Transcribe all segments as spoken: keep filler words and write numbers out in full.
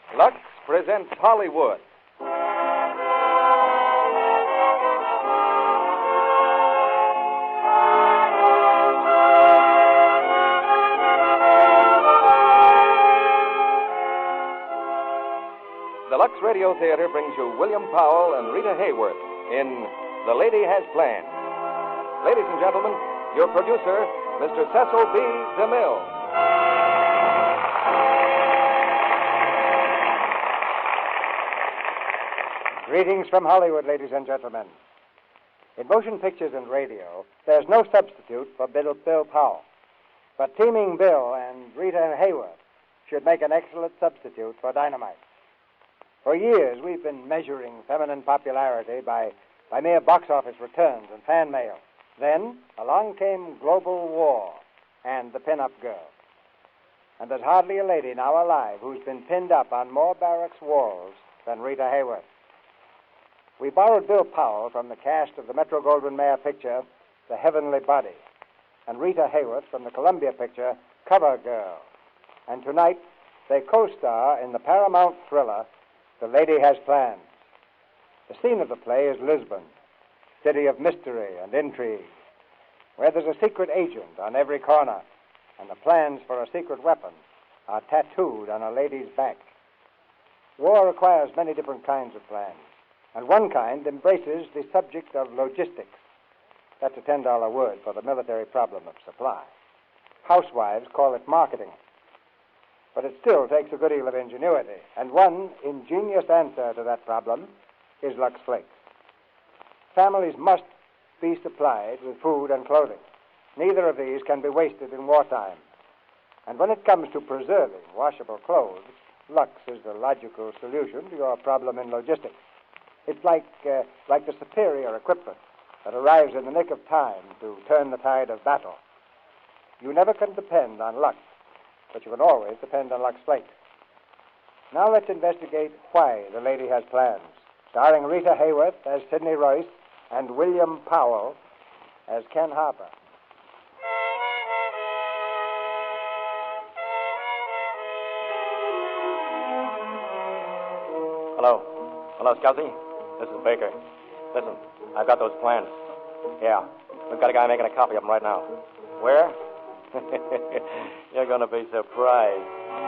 Lux presents Hollywood. The Lux Radio Theater brings you William Powell and Rita Hayworth in The Lady Has Plans. Ladies and gentlemen, your producer, Mister Cecil B. DeMille. Greetings from Hollywood, ladies and gentlemen. In motion pictures and radio, there's no substitute for Bill, Bill Powell. But teaming Bill and Rita Hayworth should make an excellent substitute for dynamite. For years, we've been measuring feminine popularity by, by mere box office returns and fan mail. Then, along came global war and the pin-up girl. And there's hardly a lady now alive who's been pinned up on more barracks walls than Rita Hayworth. We borrowed Bill Powell from the cast of the Metro-Goldwyn-Mayer picture, The Heavenly Body, and Rita Hayworth from the Columbia picture, Cover Girl. And tonight, they co-star in the Paramount thriller, The Lady Has Plans. The scene of the play is Lisbon, city of mystery and intrigue, where there's a secret agent on every corner, and the plans for a secret weapon are tattooed on a lady's back. War requires many different kinds of plans, and one kind embraces the subject of logistics. That's a ten dollar word for the military problem of supply. Housewives call it marketing. But it still takes a good deal of ingenuity, and one ingenious answer to that problem is Lux Flakes. Families must be supplied with food and clothing. Neither of these can be wasted in wartime. And when it comes to preserving washable clothes, Lux is the logical solution to your problem in logistics. It's like, uh, like the superior equipment that arrives in the nick of time to turn the tide of battle. You never can depend on Lux, but you can always depend on Lux Flakes. Now let's investigate why The Lady Has Plans, starring Rita Hayworth as Sidney Royce and William Powell as Ken Harper. Hello. Hello, Scuzzy. This is Baker. Listen, I've got those plans. Yeah, we've got a guy making a copy of them right now. Where? You're going to be surprised.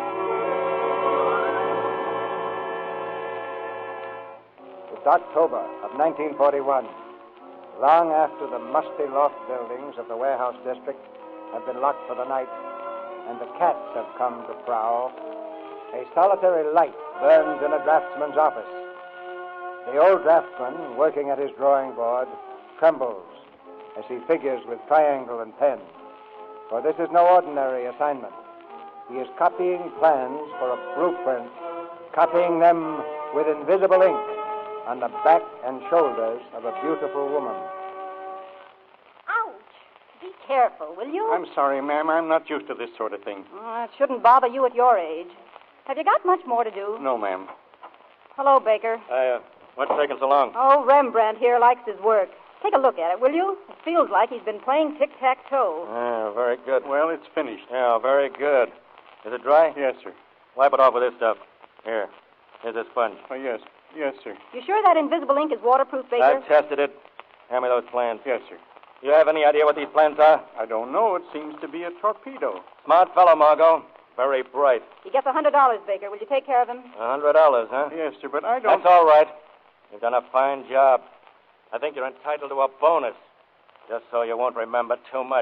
It's October of nineteen forty-one. Long after the musty loft buildings of the warehouse district have been locked for the night and the cats have come to prowl, a solitary light burns in a draftsman's office. The old draftsman, working at his drawing board, trembles as he figures with triangle and pen. For this is no ordinary assignment. He is copying plans for a blueprint, copying them with invisible ink on the back and shoulders of a beautiful woman. Ouch! Be careful, will you? I'm sorry, ma'am. I'm not used to this sort of thing. Oh, it shouldn't bother you at your age. Have you got much more to do? No, ma'am. Hello, Baker. Hey, uh, what's taking so long? Oh, Rembrandt here likes his work. Take a look at it, will you? It feels like he's been playing tic-tac-toe. Yeah, very good. Well, it's finished. Yeah, very good. Is it dry? Yes, sir. Wipe it off with this stuff. Here. Here's a sponge. Oh, yes. Yes, sir. You sure that invisible ink is waterproof, Baker? I've tested it. Hand me those plans. Yes, sir. You have any idea what these plans are? I don't know. It seems to be a torpedo. Smart fellow, Margot. Very bright. He gets a hundred dollars, Baker. Will you take care of him? A hundred dollars, huh? Yes, sir, but I don't... That's all right. You've done a fine job. I think you're entitled to a bonus, just so you won't remember too much.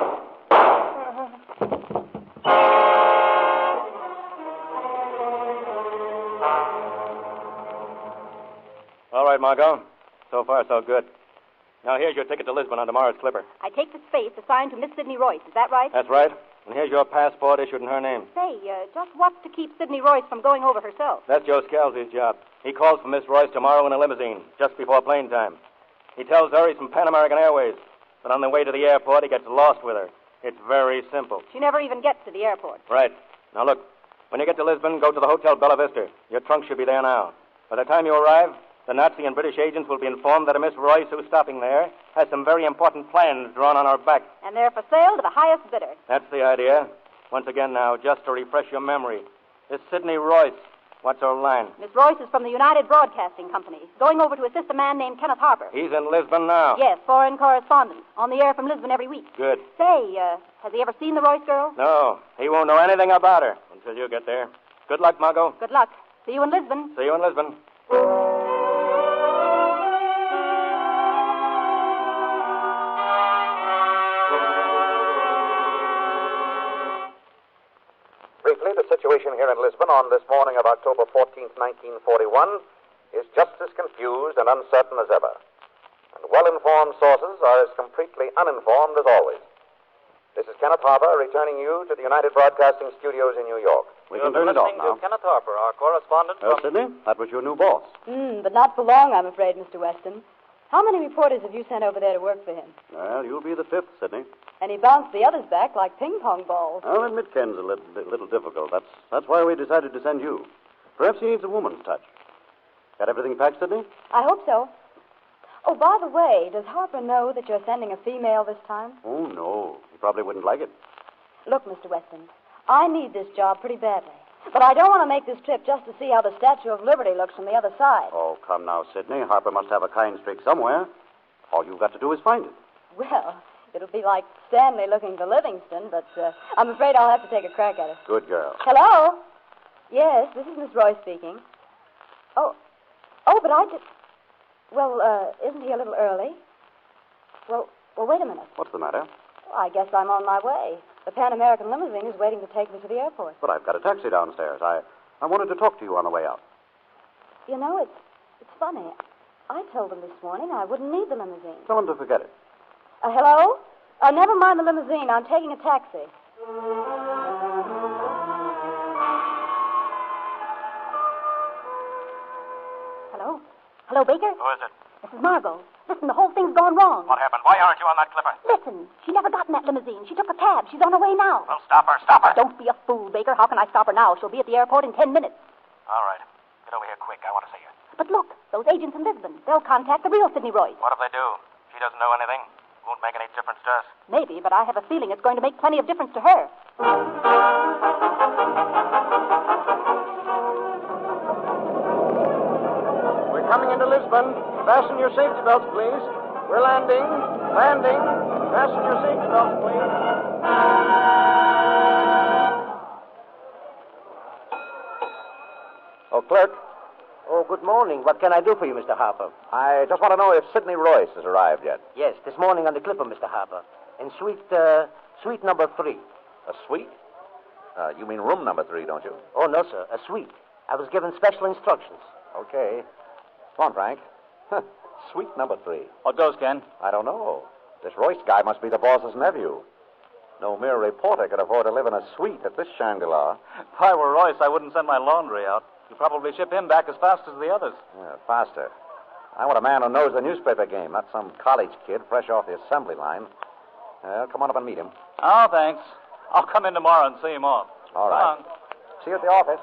All right, Margot. So far, so good. Now, here's your ticket to Lisbon on tomorrow's Clipper. I take the space assigned to Miss Sidney Royce. Is that right? That's right. And here's your passport issued in her name. Say, uh, just what's to keep Sidney Royce from going over herself? That's Joe Scalzi's job. He calls for Miss Royce tomorrow in a limousine, just before plane time. He tells her he's from Pan American Airways, but on the way to the airport, he gets lost with her. It's very simple. She never even gets to the airport. Right. Now, look, when you get to Lisbon, go to the Hotel Bella Vista. Your trunk should be there now. By the time you arrive, the Nazi and British agents will be informed that a Miss Royce who's stopping there has some very important plans drawn on her back. And they're for sale to the highest bidder. That's the idea. Once again now, just to refresh your memory, this Sidney Royce, What's her line? Miss Royce is from the United Broadcasting Company, going over to assist a man named Kenneth Harper. He's in Lisbon now. Yes, foreign correspondent, on the air from Lisbon every week. Good. Say, uh, has he ever seen the Royce girl? No, he won't know anything about her until you get there. Good luck, Margot. Good luck. See you in Lisbon. See you in Lisbon. Briefly, the situation here in Lisbon on this morning of October fourteenth, nineteen forty-one, is just as confused and uncertain as ever. And well-informed sources are as completely uninformed as always. This is Kenneth Harper returning you to the United Broadcasting Studios in New York. We can turn it off now. Kenneth Harper, our correspondent Uh, from... Sidney, that was your new boss. Hmm, but not for long, I'm afraid, Mister Weston. How many reporters have you sent over there to work for him? Well, you'll be the fifth, Sidney. And he bounced the others back like ping-pong balls. I'll admit Ken's a little, a little difficult. That's, that's why we decided to send you. Perhaps he needs a woman's touch. Got everything packed, Sidney? I hope so. Oh, by the way, does Harper know that you're sending a female this time? Oh, no. He probably wouldn't like it. Look, Mister Weston, I need this job pretty badly. But I don't want to make this trip just to see how the Statue of Liberty looks from the other side. Oh, come now, Sidney. Harper must have a kind streak somewhere. All you've got to do is find it. Well, it'll be like Stanley looking for Livingston, but uh, I'm afraid I'll have to take a crack at it. Good girl. Hello? Yes, this is Miss Royce speaking. Oh, oh, but I just... Well, uh, isn't he a little early? Well, well, wait a minute. What's the matter? Well, I guess I'm on my way. The Pan American limousine is waiting to take me to the airport. But I've got a taxi downstairs. I, I wanted to talk to you on the way out. You know, it's it's funny. I told them this morning I wouldn't need the limousine. Tell him to forget it. Uh, hello? Uh, never mind the limousine. I'm taking a taxi. Hello? Hello, Baker? Who is it? This is Margot. Listen, the whole thing's gone wrong. What happened? Why aren't you on that clipper? Listen, she never got in that limousine. She took a cab. She's on her way now. Well, stop her. Stop her. Don't be a fool, Baker. How can I stop her now? She'll be at the airport in ten minutes. All right. Get over here quick. I want to see you. But look, those agents in Lisbon. They'll contact the real Sidney Royce. What if they do? She doesn't know anything. Won't make any difference to us. Maybe, but I have a feeling it's going to make plenty of difference to her. We're coming into Lisbon. Fasten your safety belts, please. We're landing. Landing. Fasten your safety belts, please. Oh, clerk, Oh, good morning. What can I do for you, Mister Harper? I just want to know if Sidney Royce has arrived yet. Yes, this morning on the Clipper, Mister Harper. In suite, uh, suite number three. A suite? Uh, you mean room number three, don't you? Oh, no, sir. A suite. I was given special instructions. Okay. Come on, Frank. Suite number three. What goes, Ken? I don't know. This Royce guy must be the boss's nephew. No mere reporter could afford to live in a suite at this Shangri-La. If I were Royce, I wouldn't send my laundry out. You'd probably ship him back as fast as the others. Yeah, faster. I want a man who knows the newspaper game, not some college kid fresh off the assembly line. Well, come on up and meet him. Oh, thanks. I'll come in tomorrow and see him off. All So right. long. See you at the office.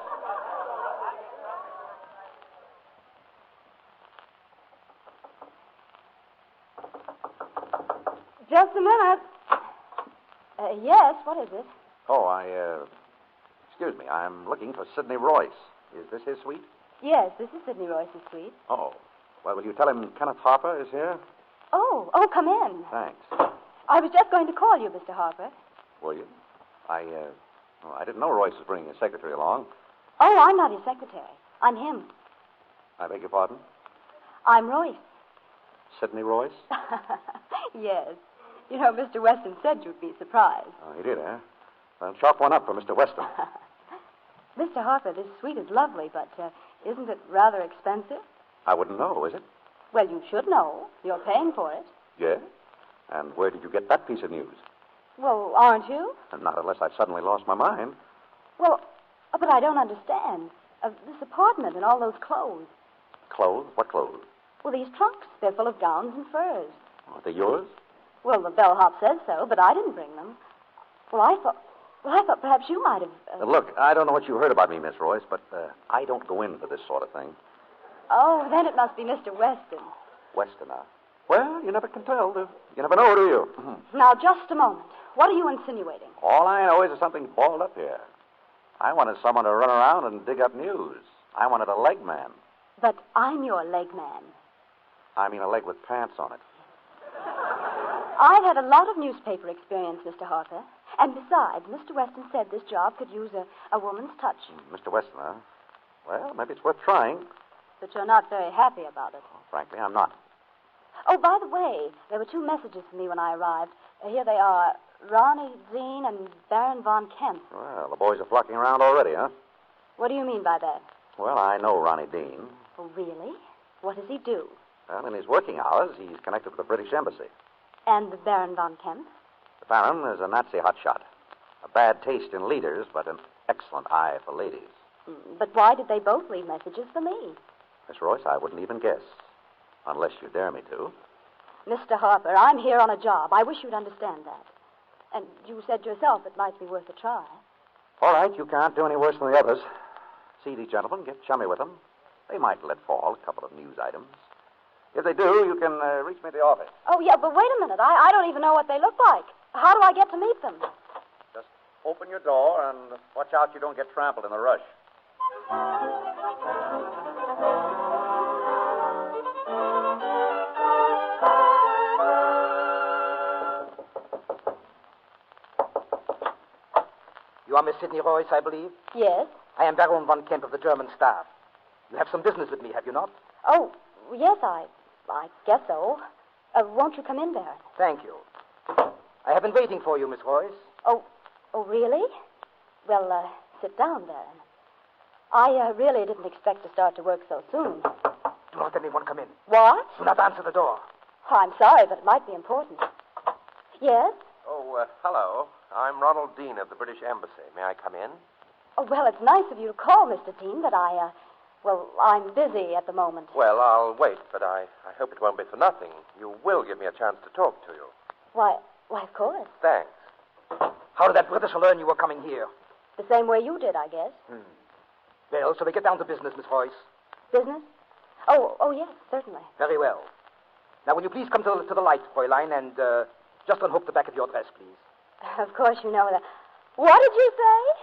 Just a minute. Uh, yes, what is it? Oh, I, uh... Excuse me, I'm looking for Sidney Royce. Is this his suite? Yes, this is Sidney Royce's suite. Oh. Well, will you tell him Kenneth Harper is here? Oh, oh, come in. Thanks. I was just going to call you, Mister Harper. Will you? I, uh... Oh, I didn't know Royce was bringing his secretary along. Oh, I'm not his secretary. I'm him. I beg your pardon? I'm Royce. Sidney Royce? Yes. You know, Mister Weston said you'd be surprised. Oh, he did, eh? Well, chalk one up for Mister Weston. Mister Harper, this suite is lovely, but uh, isn't it rather expensive? I wouldn't know, is it? Well, you should know. You're paying for it. Yeah? And where did you get that piece of news? Well, aren't you? Not unless I've suddenly lost my mind. Well, uh, but I don't understand. Uh, this apartment and all those clothes. Clothes? What clothes? Well, these trunks, they're full of gowns and furs. Are they yours? Well, the bellhop says so, but I didn't bring them. Well, I thought... Well, I thought perhaps you might have... Uh... Uh, look, I don't know what you heard about me, Miss Royce, but uh, I don't go in for this sort of thing. Oh, then it must be Mister Weston. Westerner. Well, you never can tell. Do you never know, do you? Now, just a moment. What are you insinuating? All I know is there's something balled up here. I wanted someone to run around and dig up news. I wanted a leg man. But I'm your leg man. I mean a leg with pants on it. I've had a lot of newspaper experience, Mister Harper. And besides, Mister Weston said this job could use a, a woman's touch. Mister Weston, huh? Well, maybe it's worth trying. But you're not very happy about it. Oh, frankly, I'm not. Oh, by the way, there were two messages for me when I arrived. Uh, here they are. Ronnie Dean and Baron von Kemp. Well, the boys are flocking around already, huh? What do you mean by that? Well, I know Ronnie Dean. Oh, really? What does he do? Well, in his working hours, he's connected with the British Embassy. And the Baron von Kemp? The Baron is a Nazi hotshot. A bad taste in leaders, but an excellent eye for ladies. Mm, But why did they both leave messages for me? Miss Royce, I wouldn't even guess. Unless you dare me to. Mister Harper, I'm here on a job. I wish you'd understand that. And you said yourself it might be worth a try. All right, you can't do any worse than the others. See these gentlemen, get chummy with them. They might let fall a couple of news items. If they do, you can uh, reach me at the office. Oh, yeah, but wait a minute. I, I don't even know what they look like. How do I get to meet them? Just open your door and watch out you don't get trampled in the rush. You are Miss Sidney Royce, I believe? Yes. I am Baron von Kemp of the German staff. You have some business with me, have you not? Oh, yes, I I guess so. Uh, won't you come in, Baron? Thank you. I have been waiting for you, Miss Royce. Oh, oh, really? Well, uh, sit down, Baron. I uh, really didn't expect to start to work so soon. Do not let anyone come in. What? Do not answer the door. Oh, I'm sorry, but it might be important. Yes? Oh, uh, hello. I'm Ronald Dean of the British Embassy. May I come in? Oh, well, it's nice of you to call, Mister Dean, but I, uh, well, I'm busy at the moment. Well, I'll wait, but I, I hope it won't be for nothing. You will give me a chance to talk to you. Why, why, of course. Thanks. How did that Britisher learn you were coming here? The same way you did, I guess. Hmm. Well, shall we get down to business, Miss Royce? Business? Oh, oh, yes, certainly. Very well. Now, will you please come to, to the light, Fräulein, and uh, just unhook the back of your dress, please? Of course you know that. What did you say?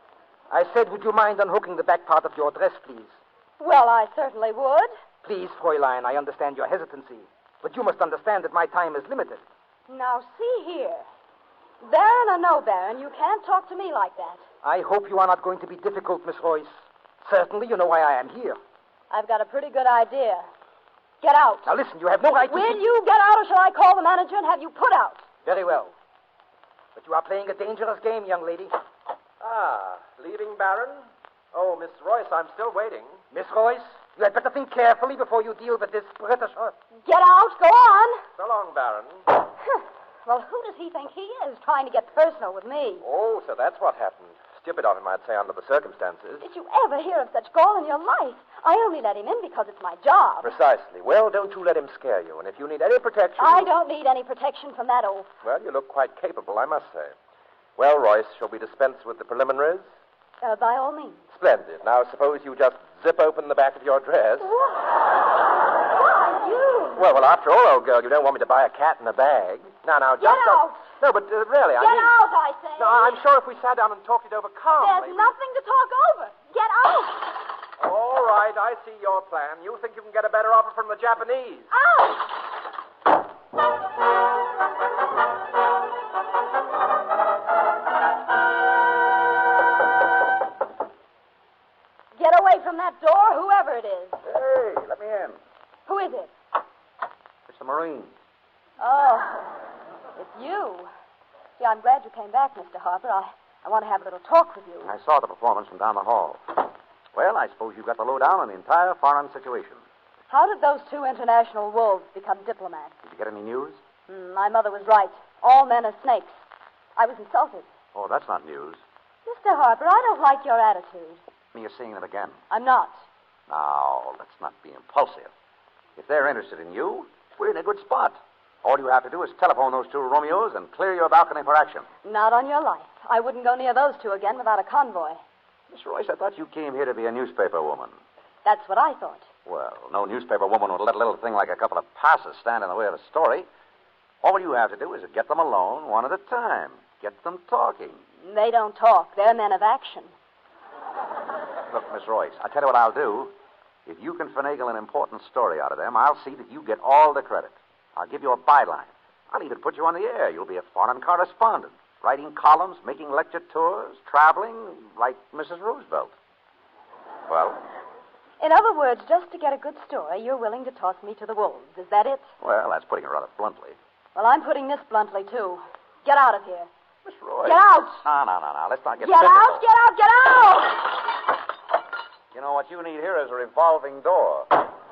I said, would you mind unhooking the back part of your dress, please? Well, I certainly would. Please, Fräulein, I understand your hesitancy, but you must understand that my time is limited. Now, see here. Baron or no Baron, you can't talk to me like that. I hope you are not going to be difficult, Miss Royce. Certainly, you know why I am here. I've got a pretty good idea. Get out. Now, listen, you have no right to... Will you get out, or shall I call the manager and have you put out? Very well. But you are playing a dangerous game, young lady. Ah, leaving, Baron? Oh, Miss Royce, I'm still waiting. Miss Royce, you had better think carefully before you deal with this Britisher. Get out. Go on. So long, Baron. Well, who does he think he is, trying to get personal with me? Oh, so that's what happened. Stupid of him, I'd say, under the circumstances. Did you ever hear of such gall in your life? I only let him in because it's my job. Precisely. Well, don't you let him scare you. And if you need any protection... I don't need any protection from that oaf. Well, you look quite capable, I must say. Well, Royce, shall we dispense with the preliminaries? Uh, by all means. Splendid. Now, suppose you just zip open the back of your dress. Why, you? Well, well, after all, old girl, you don't want me to buy a cat in a bag. Now, now, just... Get out. No, but uh, really, I Get mean... out, I say. No, I'm sure if we sat down and talked it over calmly... There's nothing to talk over. Get out. All right, I see your plan. You think you can get a better offer from the Japanese. Out. Get away from that door, whoever it is. Hey, let me in. Who is it? It's the Marines. Oh, it's you. See, I'm glad you came back, Mister Harper. I, I want to have a little talk with you. I saw the performance from down the hall. Well, I suppose you got the lowdown on the entire foreign situation. How did those two international wolves become diplomats? Did you get any news? Mm, my mother was right. All men are snakes. I was insulted. Oh, that's not news. Mister Harper, I don't like your attitude. Me are seeing them again. I'm not. Now, let's not be impulsive. If they're interested in you, we're in a good spot. All you have to do is telephone those two Romeos and clear your balcony for action. Not on your life. I wouldn't go near those two again without a convoy. Miss Royce, I thought you came here to be a newspaper woman. That's what I thought. Well, no newspaper woman would let a little thing like a couple of passes stand in the way of a story. All you have to do is get them alone one at a time. Get them talking. They don't talk. They're men of action. Look, Miss Royce, I'll tell you what I'll do. If you can finagle an important story out of them, I'll see that you get all the credit. I'll give you a byline. I'll even put you on the air. You'll be a foreign correspondent, writing columns, making lecture tours, traveling like Missus Roosevelt. Well? In other words, just to get a good story, you're willing to toss me to the wolves. Is that it? Well, that's putting it rather bluntly. Well, I'm putting this bluntly, too. Get out of here. Miss Royce. Get out! No, no, no, no. Let's not get Get physical. out, get out, get out! You know, what you need here is a revolving door.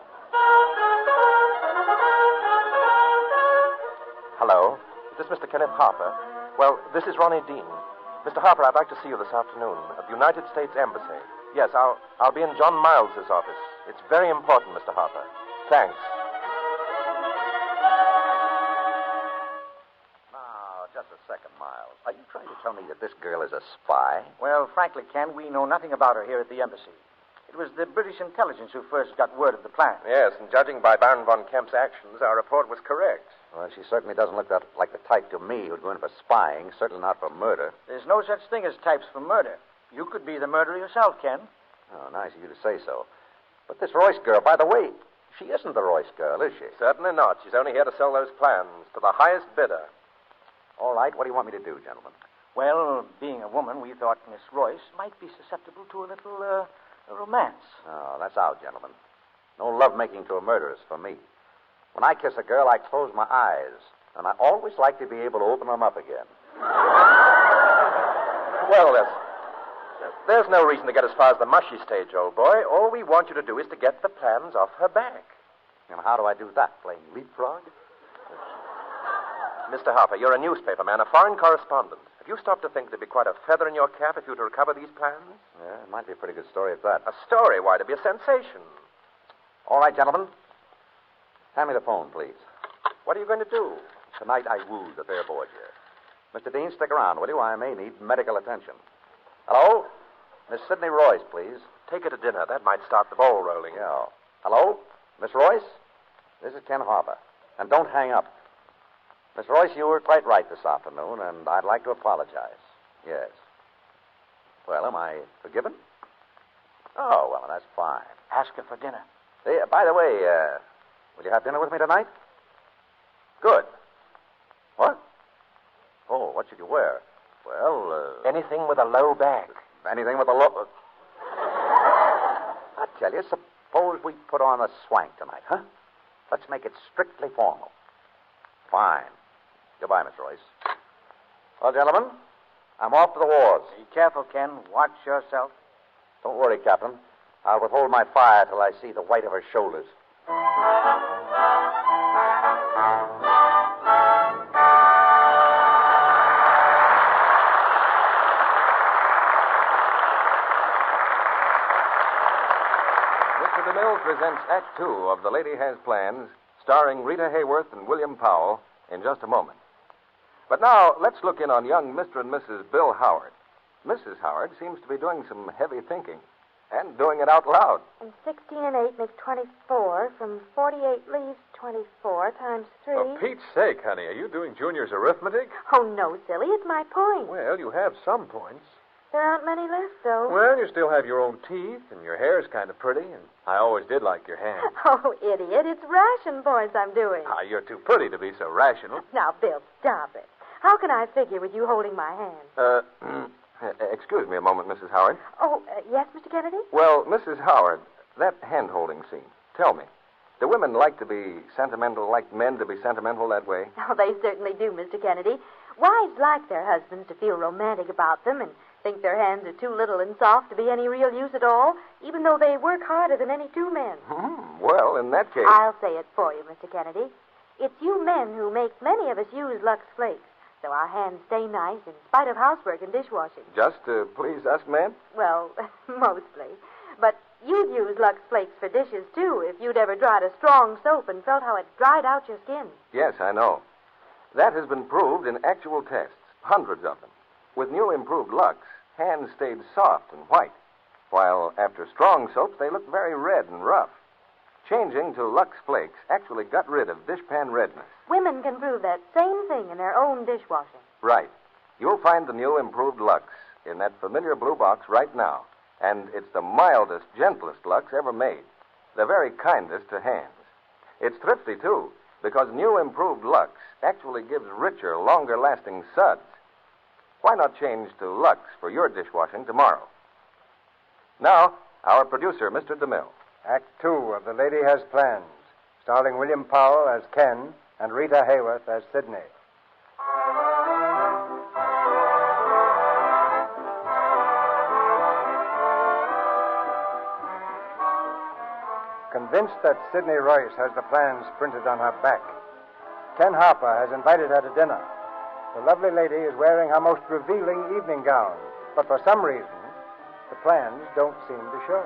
Hello. Is this Mister Kenneth Harper? Well, this is Ronnie Dean. Mister Harper, I'd like to see you this afternoon at the United States Embassy. Yes, I'll I'll be in John Miles's office. It's very important, Mister Harper. Thanks. Now, just a second, Miles. Are you trying to tell me that this girl is a spy? Well, frankly, Ken, we know nothing about her here at the embassy. It was the British intelligence who first got word of the plan. Yes, and judging by Baron von Kemp's actions, our report was correct. Well, she certainly doesn't look that, like the type to me who'd go in for spying, certainly not for murder. There's no such thing as types for murder. You could be the murderer yourself, Ken. Oh, nice of you to say so. But this Royce girl, by the way, she isn't the Royce girl, is she? Certainly not. She's only here to sell those plans to the highest bidder. All right, what do you want me to do, gentlemen? Well, being a woman, we thought Miss Royce might be susceptible to a little, uh, a romance. Oh, that's out, gentlemen. No lovemaking to a murderess for me. When I kiss a girl, I close my eyes, and I always like to be able to open them up again. Well, there's, there's no reason to get as far as the mushy stage, old boy. All we want you to do is to get the plans off her back. And how do I do that? Playing leapfrog? Mister Harper, you're a newspaper man, a foreign correspondent. Have you stopped to think there'd be quite a feather in your cap if you were to recover these plans? Yeah, it might be a pretty good story at that. A story? Why, it'd be a sensation. All right, gentlemen. Hand me the phone, please. What are you going to do? Tonight I wooed the fair board here. Mister Dean, stick around, will you? I may need medical attention. Hello? Miss Sidney Royce, please. Take her to dinner. That might start the ball rolling. Yeah. Hello? Miss Royce? This is Ken Harper. And don't hang up. Miss Royce, you were quite right this afternoon, and I'd like to apologize. Yes. Well, am I forgiven? Oh, well, that's fine. Ask her for dinner. Hey, uh, by the way, uh, will you have dinner with me tonight? Good. What? Oh, what should you wear? Well, uh... anything with a low back. Anything with a low... I tell you, suppose we put on a swank tonight, huh? Let's make it strictly formal. Fine. Goodbye, Miss Royce. Well, gentlemen, I'm off to the wars. Be careful, Ken. Watch yourself. Don't worry, Captain. I'll withhold my fire till I see the white of her shoulders. Mister DeMille presents Act Two of The Lady Has Plans, starring Rita Hayworth and William Powell, in just a moment. But now, let's look in on young Mister and Missus Bill Howard. Missus Howard seems to be doing some heavy thinking, and doing it out loud. And sixteen and eight makes twenty-four. From forty-eight leaves twenty-four times three. For Pete's sake, honey, are you doing Junior's arithmetic? Oh, no, silly. It's my point. Well, you have some points. There aren't many left, though. Well, you still have your own teeth, and your hair's kind of pretty, and I always did like your hands. Oh, idiot. It's ration points I'm doing. Ah, you're too pretty to be so rational. Now, Bill, stop it. How can I figure with you holding my hand? Uh, excuse me a moment, Missus Howard. Oh, uh, yes, Mister Kennedy? Well, Missus Howard, that hand-holding scene, tell me, do women like to be sentimental, like men to be sentimental that way? Oh, they certainly do, Mister Kennedy. Wives like their husbands to feel romantic about them and think their hands are too little and soft to be any real use at all, even though they work harder than any two men. Hmm. Well, in that case... I'll say it for you, Mister Kennedy. It's you men who make many of us use Lux Flakes, so our hands stay nice in spite of housework and dishwashing. Just to please us men? Well, mostly. But you'd use Lux Flakes for dishes, too, if you'd ever tried a strong soap and felt how it dried out your skin. Yes, I know. That has been proved in actual tests, hundreds of them. With new improved Lux, hands stayed soft and white, while after strong soaps, they looked very red and rough. Changing to Lux Flakes actually got rid of dishpan redness. Women can prove that same thing in their own dishwashing. Right. You'll find the new improved Lux in that familiar blue box right now. And it's the mildest, gentlest Lux ever made. The very kindest to hands. It's thrifty, too, because new improved Lux actually gives richer, longer-lasting suds. Why not change to Lux for your dishwashing tomorrow? Now, our producer, Mister DeMille. Act two of The Lady Has Plans, starring William Powell as Ken and Rita Hayworth as Sidney. Convinced that Sidney Royce has the plans printed on her back, Ken Harper has invited her to dinner. The lovely lady is wearing her most revealing evening gown, but for some reason, the plans don't seem to show.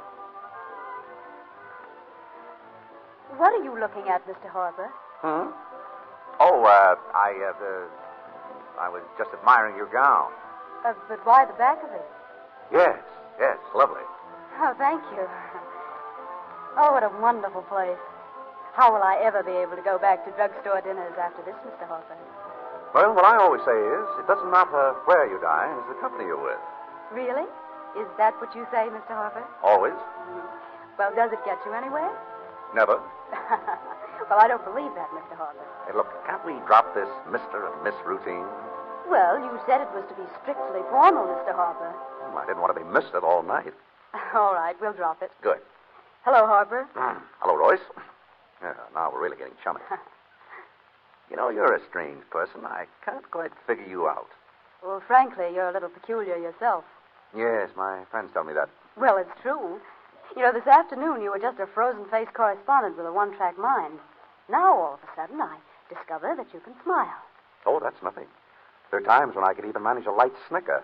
What are you looking at, Mister Harper? Hmm? Oh, uh, I, uh, uh, I was just admiring your gown. Uh, but why the back of it? Yes, yes, lovely. Oh, thank you. Oh, what a wonderful place. How will I ever be able to go back to drugstore dinners after this, Mister Harper? Well, what I always say is, it doesn't matter where you dine, it's the company you're with. Really? Is that what you say, Mister Harper? Always. Well, does it get you anywhere? Never. Well, I don't believe that, Mister Harper. Hey, look, can't we drop this Mister and Miss routine? Well, you said it was to be strictly formal, Mister Harper. Hmm, I didn't want to be missed it all night. All right, we'll drop it. Good. Hello, Harper. Hello, Royce. Yeah, now we're really getting chummy. You know, you're a strange person. I can't quite figure you out. Well, frankly, you're a little peculiar yourself. Yes, my friends tell me that. Well, it's true. You know, this afternoon you were just a frozen-faced correspondent with a one-track mind. Now, all of a sudden, I discover that you can smile. Oh, that's nothing. There are times when I can even manage a light snicker.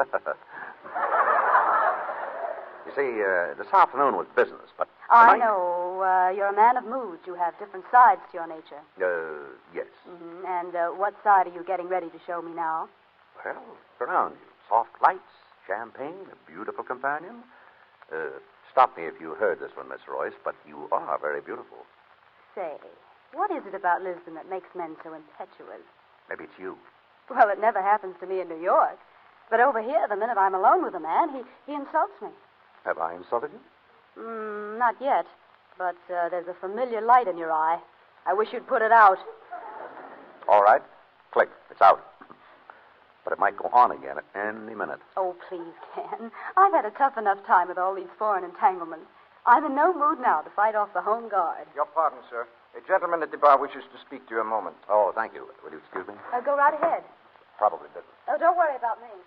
You see, uh, this afternoon was business, but... I tonight... know. Uh, you're a man of moods. You have different sides to your nature. Uh, yes. Mm-hmm. And uh, what side are you getting ready to show me now? Well, look around you. Soft lights, champagne, a beautiful companion. Uh, stop me if you heard this one, Miss Royce, but you are very beautiful. Say, what is it about Lisbon that makes men so impetuous? Maybe it's you. Well, it never happens to me in New York. But over here, the minute I'm alone with a man, he, he insults me. Have I insulted you? Mm, not yet. But uh, there's a familiar light in your eye. I wish you'd put it out. All right. Click. It's out. But it might go on again at any minute. Oh, please, Ken. I've had a tough enough time with all these foreign entanglements. I'm in no mood now to fight off the home guard. Your pardon, sir. A gentleman at the bar wishes to speak to you a moment. Oh, thank you. Will you excuse me? Uh, go right ahead. Probably didn't. Oh, don't worry about me.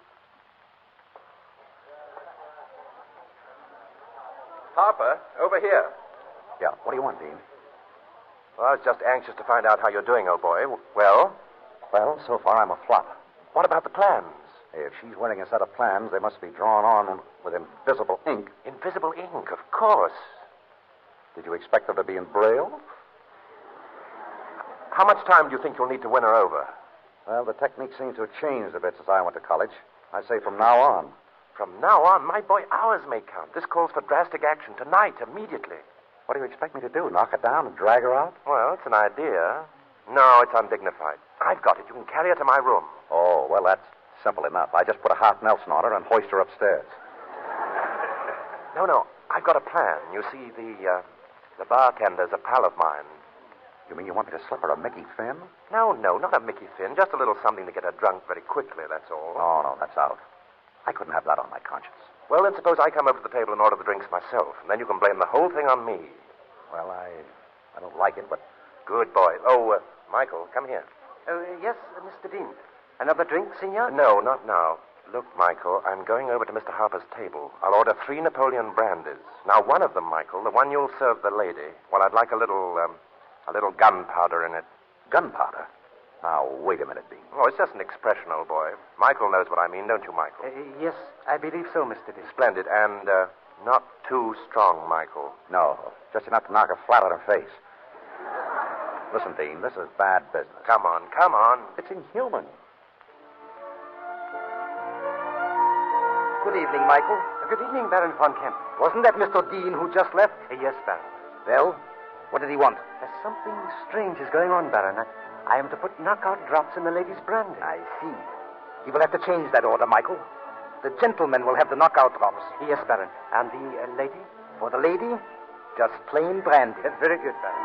Harper, over here. Yeah, what do you want, Dean? Well, I was just anxious to find out how you're doing, old boy. Well? Well, so far I'm a flop. What about the plans? If she's wearing a set of plans, they must be drawn on with invisible ink. Invisible ink, of course. Did you expect them to be in Braille? How much time do you think you'll need to win her over? Well, the technique seems to have changed a bit since I went to college. I say from now on. From now on, my boy, hours may count. This calls for drastic action tonight, immediately. What do you expect me to do? Knock her down and drag her out? Well, it's an idea. No, it's undignified. I've got it. You can carry her to my room. Oh, well, that's simple enough. I just put a half Nelson on her and hoist her upstairs. No, no. I've got a plan. You see, the, uh, the bartender's a pal of mine. You mean you want me to slip her a Mickey Finn? No, no, not a Mickey Finn. Just a little something to get her drunk very quickly, that's all. Oh, no, that's out. I couldn't have that on my conscience. Well, then suppose I come over to the table and order the drinks myself, and then you can blame the whole thing on me. Well, I I don't like it, but... Good boy. Oh, uh, Michael, come here. Uh, yes, uh, Mister Dean. Another drink, senor? No, not now. Look, Michael, I'm going over to Mister Harper's table. I'll order three Napoleon brandies. Now, one of them, Michael, the one you'll serve the lady, well, I'd like a little, um, a little gunpowder in it. Gunpowder? Now, wait a minute, Dean. Oh, it's just an expression, old boy. Michael knows what I mean, don't you, Michael? Uh, yes, I believe so, Mister Dean. Splendid. And, uh, not too strong, Michael. No, just enough to knock her flat on her face. Listen, Dean, this is bad business. Come on, come on. It's inhuman. Good evening, Michael. Uh, good evening, Baron von Kemp. Wasn't that Mister Dean who just left? Uh, yes, Baron. Well, what did he want? Uh, something strange is going on, Baron. I, I am to put knockout drops in the lady's brandy. I see. He will have to change that order, Michael. The gentleman will have the knockout drops. Yes, Baron. And the uh, lady? For the lady, just plain brandy. That's very good, Baron.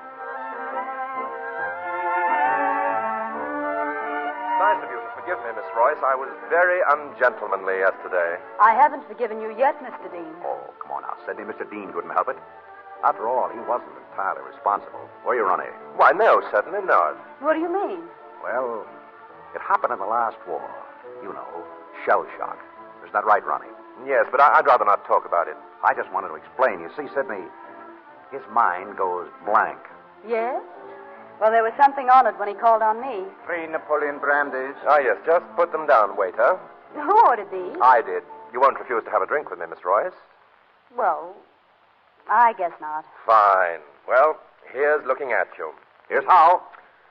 Nice of you to forgive me, Miss Royce. I was very ungentlemanly yesterday. I haven't forgiven you yet, Mister Dean. Oh, come on now, Sidney. Mister Dean couldn't help it. After all, he wasn't entirely responsible. Were you, Ronnie? Why, no, certainly not. What do you mean? Well, it happened in the last war. You know, shell shock. Isn't that right, Ronnie? Yes, but I- I'd rather not talk about it. I just wanted to explain. You see, Sidney, his mind goes blank. Yes? Well, there was something on it when he called on me. Three Napoleon brandies. Ah, yes, just put them down, waiter. Who ordered these? I did. You won't refuse to have a drink with me, Miss Royce? Well, I guess not. Fine. Well, here's looking at you. Here's how.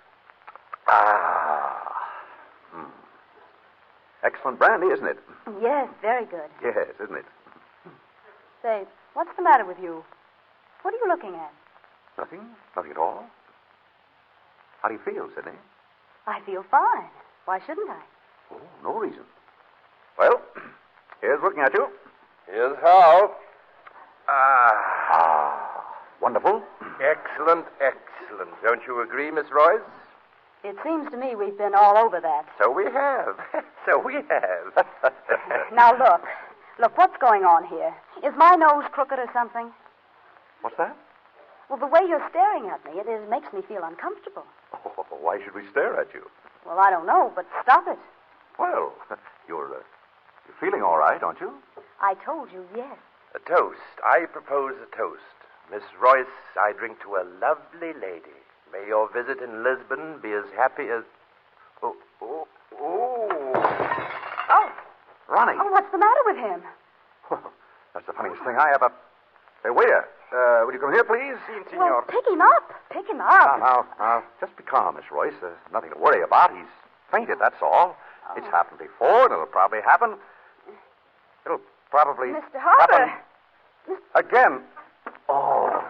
Ah. Hmm. Excellent brandy, isn't it? Yes, very good. Yes, isn't it? Say, what's the matter with you? What are you looking at? Nothing. Nothing at all. How do you feel, Sidney? I feel fine. Why shouldn't I? Oh, no reason. Well, here's looking at you. Here's how. Ah. Ah. Wonderful. Excellent, excellent. Don't you agree, Miss Royce? It seems to me we've been all over that. So we have. So we have. Now, look. Look, what's going on here? Is my nose crooked or something? What's that? Well, the way you're staring at me, it is, makes me feel uncomfortable. Oh, why should we stare at you? Well, I don't know, but stop it. Well, you're, uh, you're feeling all right, aren't you? I told you yes. A toast. I propose a toast. Miss Royce, I drink to a lovely lady. May your visit in Lisbon be as happy as... Oh, oh, oh. Oh. Ronnie. Oh, what's the matter with him? Well, that's the funniest thing I ever... Hey, waiter, uh, will you come here, please? Si, Well, pick him up. Pick him up. Now, now, now, just be calm, Miss Royce. There's nothing to worry about. He's fainted, that's all. Oh. It's happened before, and it'll probably happen. It'll probably Mister Harper. happen again. Oh.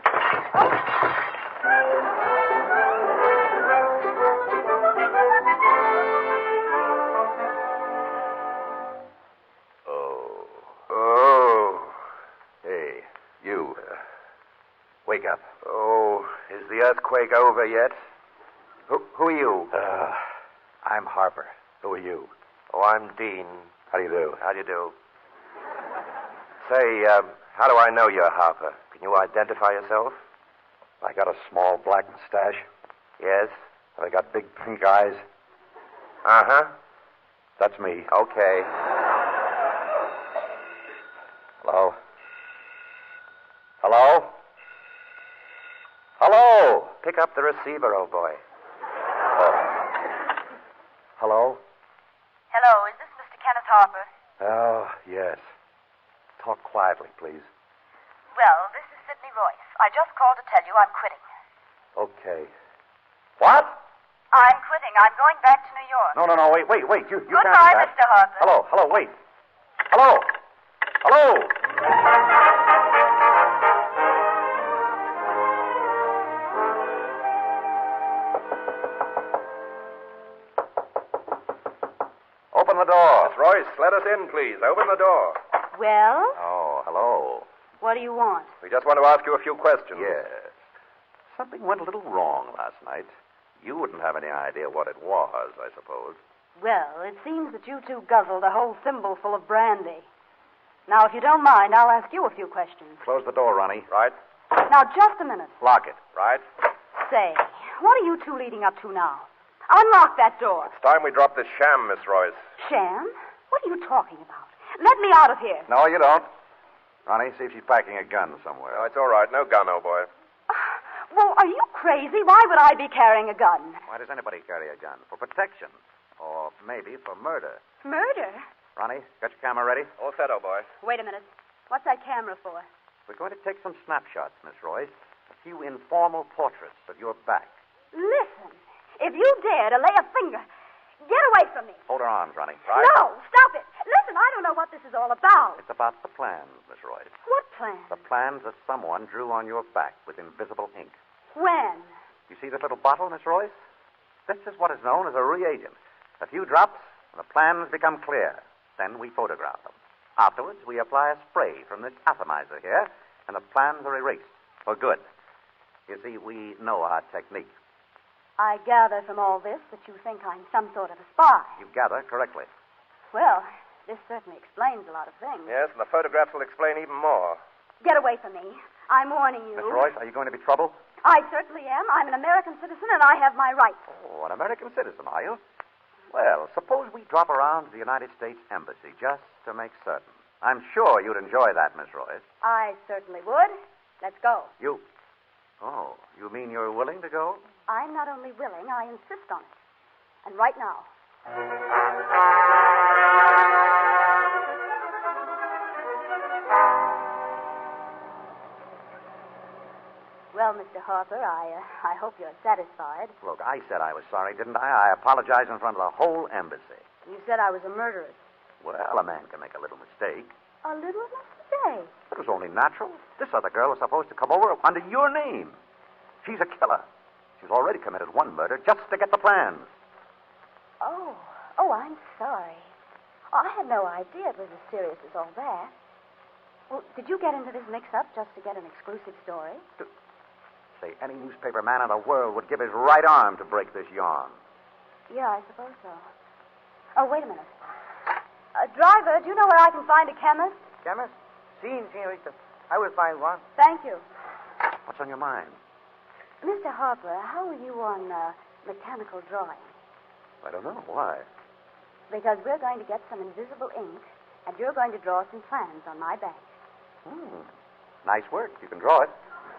Oh. Oh. Hey, you. Uh, wake up. Oh, is the earthquake over yet? Who, who are you? Uh, I'm Harper. Who are you? Oh, I'm Dean. How do you do? How do you do? Say, um, how do I know you're Harper? Can you identify yourself? I got a small black mustache. Yes? And I got big pink eyes. Uh-huh. That's me. Okay. Hello? Hello? Hello? Pick up the receiver, old boy. Oh. Hello? Hello, is this Mister Kenneth Harper? Oh, yes. Talk quietly, please. Well, this is Sidney Royce. I just called to tell you I'm quitting. Okay. What? I'm quitting. I'm going back to New York. No, no, no, wait, wait, wait. You, you can't do Goodbye, that. Mister Harper. Hello, hello, wait. Hello? Hello? Open the door. Miss Royce, let us in, please. Open the door. Well, Oh, hello. what do you want? We just want to ask you a few questions. Yes. Something went a little wrong last night. You wouldn't have any idea what it was, I suppose. Well, it seems that you two guzzled a whole thimbleful of brandy. Now, if you don't mind, I'll ask you a few questions. Close the door, Ronnie. Right? Now, just a minute. Lock it. Right? Say, what are you two leading up to now? Unlock that door. It's time we dropped this sham, Miss Royce. Sham? What are you talking about? Let me out of here. No, you don't. Ronnie, see if she's packing a gun somewhere. No, it's all right. No gun, old boy. Well, are you crazy? Why would I be carrying a gun? Why does anybody carry a gun? For protection. Or maybe for murder. Murder? Ronnie, got your camera ready? All set, old boy. Wait a minute. What's that camera for? We're going to take some snapshots, Miss Royce. A few informal portraits of your back. Listen, if you dare to lay a finger, get away from me. Hold her arms, Ronnie. No, stop it. Listen, I don't know what this is all about. It's about the plans, Miss Royce. What plan? The plans that someone drew on your back with invisible ink. When? You see this little bottle, Miss Royce? This is what is known as a reagent. A few drops, and the plans become clear. Then we photograph them. Afterwards, we apply a spray from this atomizer here, and the plans are erased for good. You see, we know our technique. I gather from all this that you think I'm some sort of a spy. You gather correctly. Well, this certainly explains a lot of things. Yes, and the photographs will explain even more. Get away from me. I'm warning you. Miss Royce, are you going to be trouble? I certainly am. I'm an American citizen, and I have my rights. Oh, an American citizen, are you? Well, suppose we drop around to the United States Embassy just to make certain. I'm sure you'd enjoy that, Miss Royce. I certainly would. Let's go. You... Oh, you mean you're willing to go? I'm not only willing, I insist on it. And right now. Well, Mister Harper, I uh, I hope you're satisfied. Look, I said I was sorry, didn't I? I apologize in front of the whole embassy. You said I was a murderess. Well, a man can make a little mistake. A little mistake? It was only natural. This other girl was supposed to come over under your name. She's a killer. She's already committed one murder just to get the plans. Oh, oh, I'm sorry. I had no idea it was as serious as all that. Well, did you get into this mix-up just to get an exclusive story? To... Say, any newspaper man in the world would give his right arm to break this yarn. Yeah, I suppose so. Oh, wait a minute. Uh, driver, do you know where I can find a chemist? Chemist? Si, senorita. I will find one. Thank you. What's on your mind? Mister Harper, how are you on uh, mechanical drawing? I don't know. Why? Because we're going to get some invisible ink, and you're going to draw some plans on my back. Hmm. Nice work. You can draw it.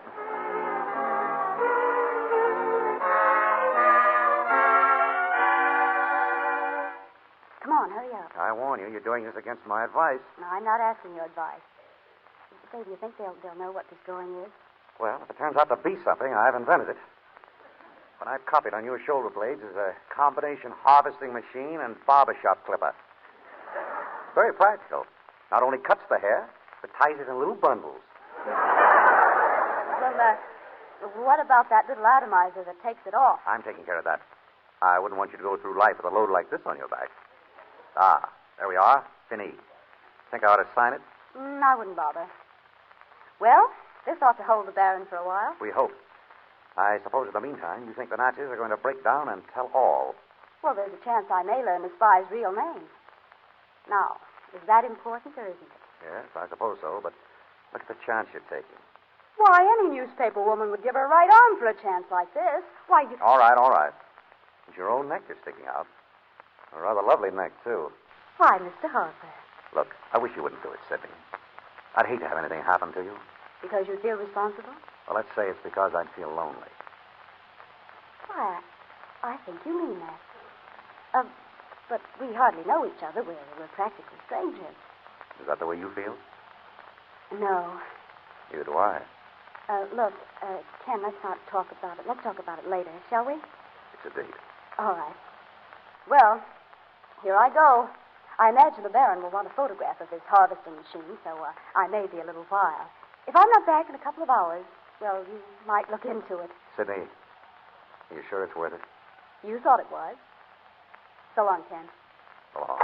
Come on, hurry up. I warn you, you're doing this against my advice. No, I'm not asking your advice. Say, do you think they'll, they'll know what this drawing is? Well, if it turns out to be something, I've invented it. What I've copied on your shoulder blades is a combination harvesting machine and barbershop clipper. Very practical. Not only cuts the hair, but ties it in little bundles. Well, uh, what about that little atomizer that takes it off? I'm taking care of that. I wouldn't want you to go through life with a load like this on your back. Ah, there we are. Fini. Think I ought to sign it? Mm, I wouldn't bother. Well, this ought to hold the Baron for a while. We hope. I suppose in the meantime you think the Nazis are going to break down and tell all. Well, there's a chance I may learn the spy's real name. Now, is that important or isn't it? Yes, I suppose so, but look at the chance you're taking. Why, any newspaper woman would give her right arm for a chance like this. Why, you... All right, all right. It's your own neck you're sticking out. A rather lovely neck, too. Why, Mister Harper? Look, I wish you wouldn't do it, Sidney. I'd hate to have anything happen to you. Because you feel responsible? Well, let's say it's because I'd feel lonely. Why, I think you mean that. Uh, but we hardly know each other. We're, we're practically strangers. Is that the way you feel? No. Neither do I. Uh, look, uh, Ken, let's not talk about it. Let's talk about it later, shall we? It's a date. All right. Well, here I go. I imagine the Baron will want a photograph of this harvesting machine, so uh, I may be a little while. If I'm not back in a couple of hours, well, you might look into it. Sidney, are you sure it's worth it? You thought it was. So long, Ken. So long.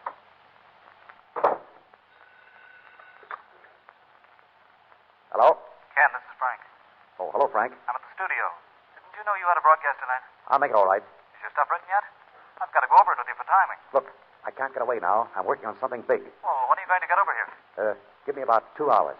Hello? Ken, this is Frank. Oh, hello, Frank. I'm at the studio. Didn't you know you had a broadcast tonight? I'll make it all right. Is your stuff written yet? I've got to go over it with you for timing. Look, I can't get away now. I'm working on something big. Well, when are you going to get over here? Uh, give me about two hours.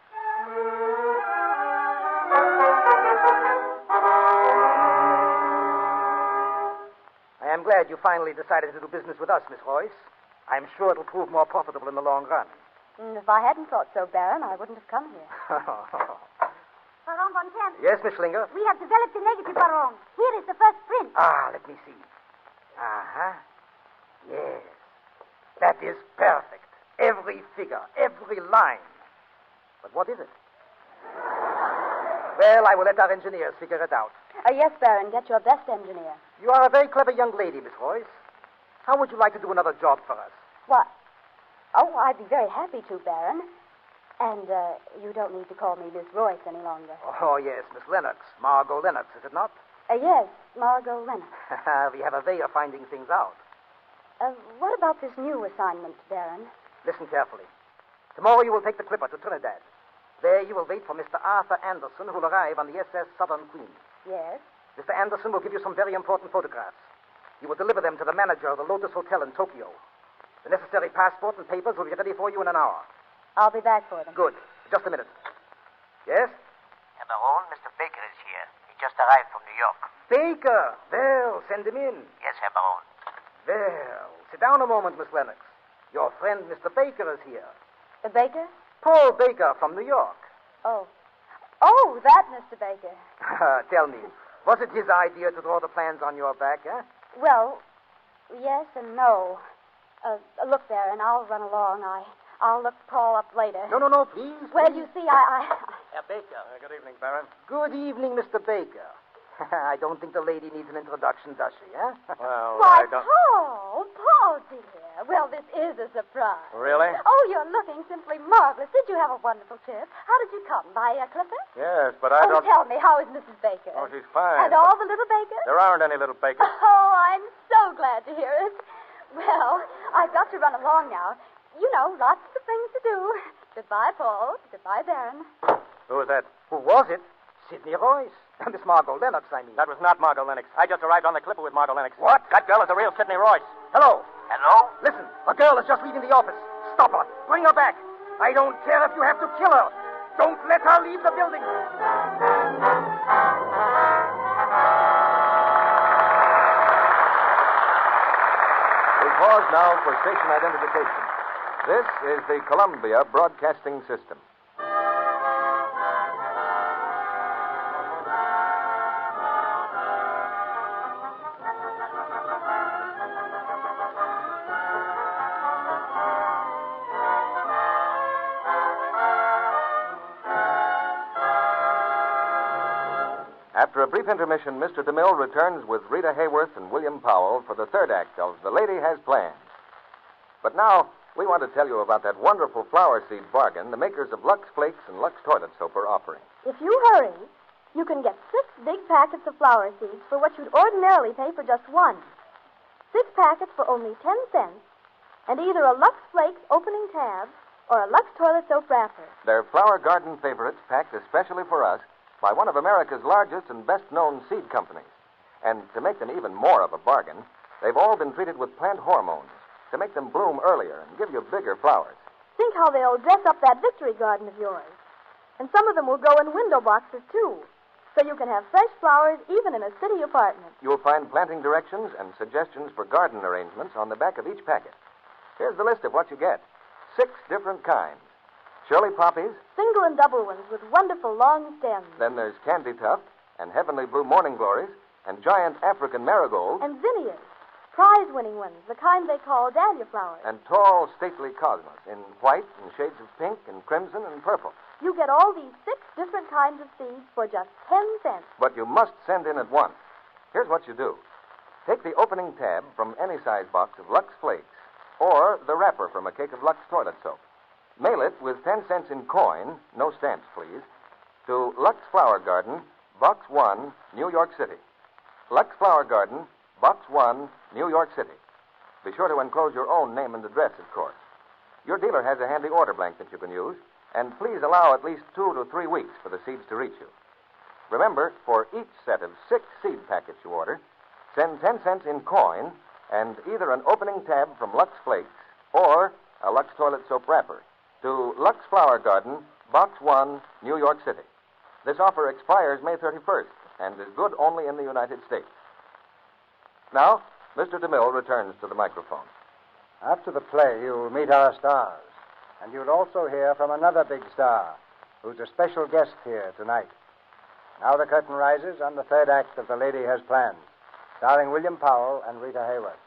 I am glad you finally decided to do business with us, Miss Royce. I'm sure it'll prove more profitable in the long run. Mm, if I hadn't thought so, Baron, I wouldn't have come here. Baron von Kemp. Yes, Miss Schlinger? We have developed a negative, Baron. Here is the first print. Ah, let me see. Uh-huh. Yes. That is perfect. Every figure, every line. But what is it? Well, I will let our engineers figure it out. Uh, yes, Baron, get your best engineer. You are a very clever young lady, Miss Royce. How would you like to do another job for us? What? Oh, I'd be very happy to, Baron. And uh, you don't need to call me Miss Royce any longer. Oh, yes, Miss Lennox. Margot Lennox, is it not? Uh, yes, Margot Lennox. We have a way of finding things out. Uh, what about this new assignment, Baron? Listen carefully. Tomorrow you will take the clipper to Trinidad. There you will wait for Mister Arthur Anderson, who will arrive on the S S Southern Queen. Yes? Mister Anderson will give you some very important photographs. You will deliver them to the manager of the Lotus Hotel in Tokyo. The necessary passport and papers will be ready for you in an hour. I'll be back for them. Good. Just a minute. Yes? Herr Baron, Mister Baker is here. He just arrived from New York. Baker! Well, send him in. Yes, Herr Baron. Well, sit down a moment, Miss Lennox. Your friend, Mister Baker, is here. The Baker? Paul Baker from New York. Oh. Oh, that Mister Baker. Tell me, was it his idea to draw the plans on your back, eh? Well, yes and no. Uh, look there, and I'll run along. I, I'll look Paul up later. No, no, no, please. Well, please. you see, I... I... Herr Baker. Uh, good evening, Baron. Good evening, Mister Baker. I don't think the lady needs an introduction, does she, eh? Well, Why, I don't... Paul, Paul, dear. Well, this is a surprise. Really? Oh, you're looking simply marvelous. Did you have a wonderful trip? How did you come? By a clipper? Yes, but I oh, don't... tell me, how is Missus Baker? Oh, she's fine. And all the little Bakers? There aren't any little Bakers. Oh, I'm so glad to hear it. Well, I've got to run along now. You know, lots of things to do. Goodbye, Paul. Goodbye, Baron. Who was that? Who was it? Sidney Royce. Miss Margot Lennox, I mean. That was not Margot Lennox. I just arrived on the clipper with Margot Lennox. What? That girl is the real Sidney Royce. Hello. Hello? Listen, a girl is just leaving the office. Stop her. Bring her back. I don't care if you have to kill her. Don't let her leave the building. We pause now for station identification. This is the Columbia Broadcasting System. After a brief intermission, Mister DeMille returns with Rita Hayworth and William Powell for the third act of The Lady Has Plans. But now, we want to tell you about that wonderful flower seed bargain the makers of Lux Flakes and Lux Toilet Soap are offering. If you hurry, you can get six big packets of flower seeds for what you'd ordinarily pay for just one. Six packets for only ten cents, and either a Lux Flakes opening tab or a Lux Toilet Soap wrapper. They're flower garden favorites packed especially for us by one of America's largest and best-known seed companies. And to make them even more of a bargain, they've all been treated with plant hormones to make them bloom earlier and give you bigger flowers. Think how they'll dress up that victory garden of yours. And some of them will go in window boxes, too, so you can have fresh flowers even in a city apartment. You'll find planting directions and suggestions for garden arrangements on the back of each packet. Here's the list of what you get. Six different kinds. Shirley poppies. Single and double ones with wonderful long stems. Then there's candy tuft and heavenly blue morning glories and giant African marigolds. And zinnias. Prize-winning ones, the kind they call dahlia flowers. And tall, stately cosmos in white and shades of pink and crimson and purple. You get all these six different kinds of seeds for just ten cents. But you must send in at once. Here's what you do. Take the opening tab from any size box of Lux Flakes or the wrapper from a cake of Lux Toilet Soap. Mail it with ten cents in coin, no stamps, please, to Lux Flower Garden, Box one, New York City. Lux Flower Garden, Box one, New York City. Be sure to enclose your own name and address, of course. Your dealer has a handy order blank that you can use, and please allow at least two to three weeks for the seeds to reach you. Remember, for each set of six seed packets you order, send ten cents in coin and either an opening tab from Lux Flakes or a Lux Toilet Soap wrapper to Lux Flower Garden, Box one, New York City. This offer expires May thirty-first and is good only in the United States. Now, Mister DeMille returns to the microphone. After the play, you'll meet our stars. And you'll also hear from another big star, who's a special guest here tonight. Now the curtain rises on the third act of The Lady Has Plans, starring William Powell and Rita Hayworth.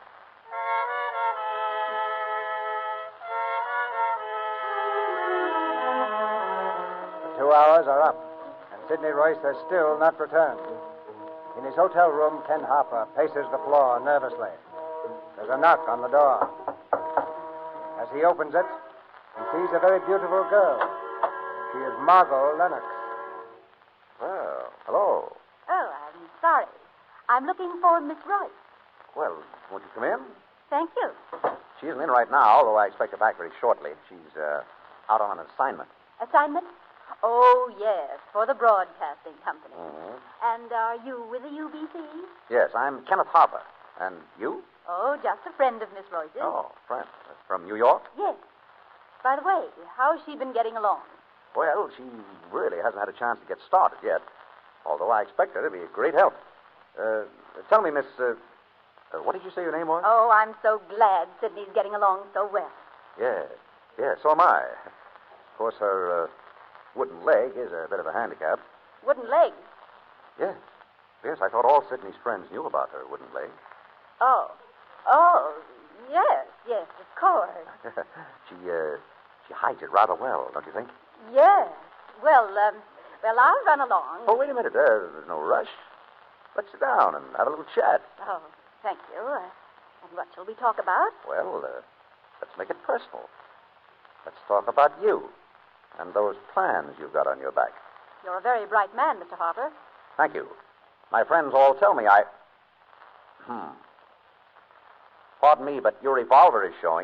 The two hours are up, and Sidney Royce has still not returned. In his hotel room, Ken Harper paces the floor nervously. There's a knock on the door. As he opens it, he sees a very beautiful girl. She is Margot Lennox. Well, hello. Oh, I'm sorry. I'm looking for Miss Royce. Well, won't you come in? Thank you. She isn't in right now, although I expect her back very shortly. She's uh, out on an assignment. Assignment? Oh, yes, for the broadcasting company. Mm-hmm. And are you with the U B C? Yes, I'm Kenneth Harper. And you? Oh, just a friend of Miss Royce's. Oh, friend. From New York? Yes. By the way, how's she been getting along? Well, she really hasn't had a chance to get started yet, although I expect her to be a great help. Uh, tell me, Miss... Uh, uh, what did you say your name was? Oh, I'm so glad Sydney's getting along so well. Yes. Yes, so am I. Of course, her uh, wooden leg is a bit of a handicap. Wooden leg? Yes. Yes, I thought all Sydney's friends knew about her wooden leg. Oh. Oh, yes, yes, of course. she, uh, she hides it rather well, don't you think? Yes. Well, um, well, I'll run along. Oh, wait a minute. Uh, there's no rush. Let's sit down and have a little chat. Oh, thank you. Uh, and what shall we talk about? Well, uh, let's make it personal. Let's talk about you and those plans you've got on your back. You're a very bright man, Mister Harper. Thank you. My friends all tell me I... Hmm. Pardon me, but your revolver is showing.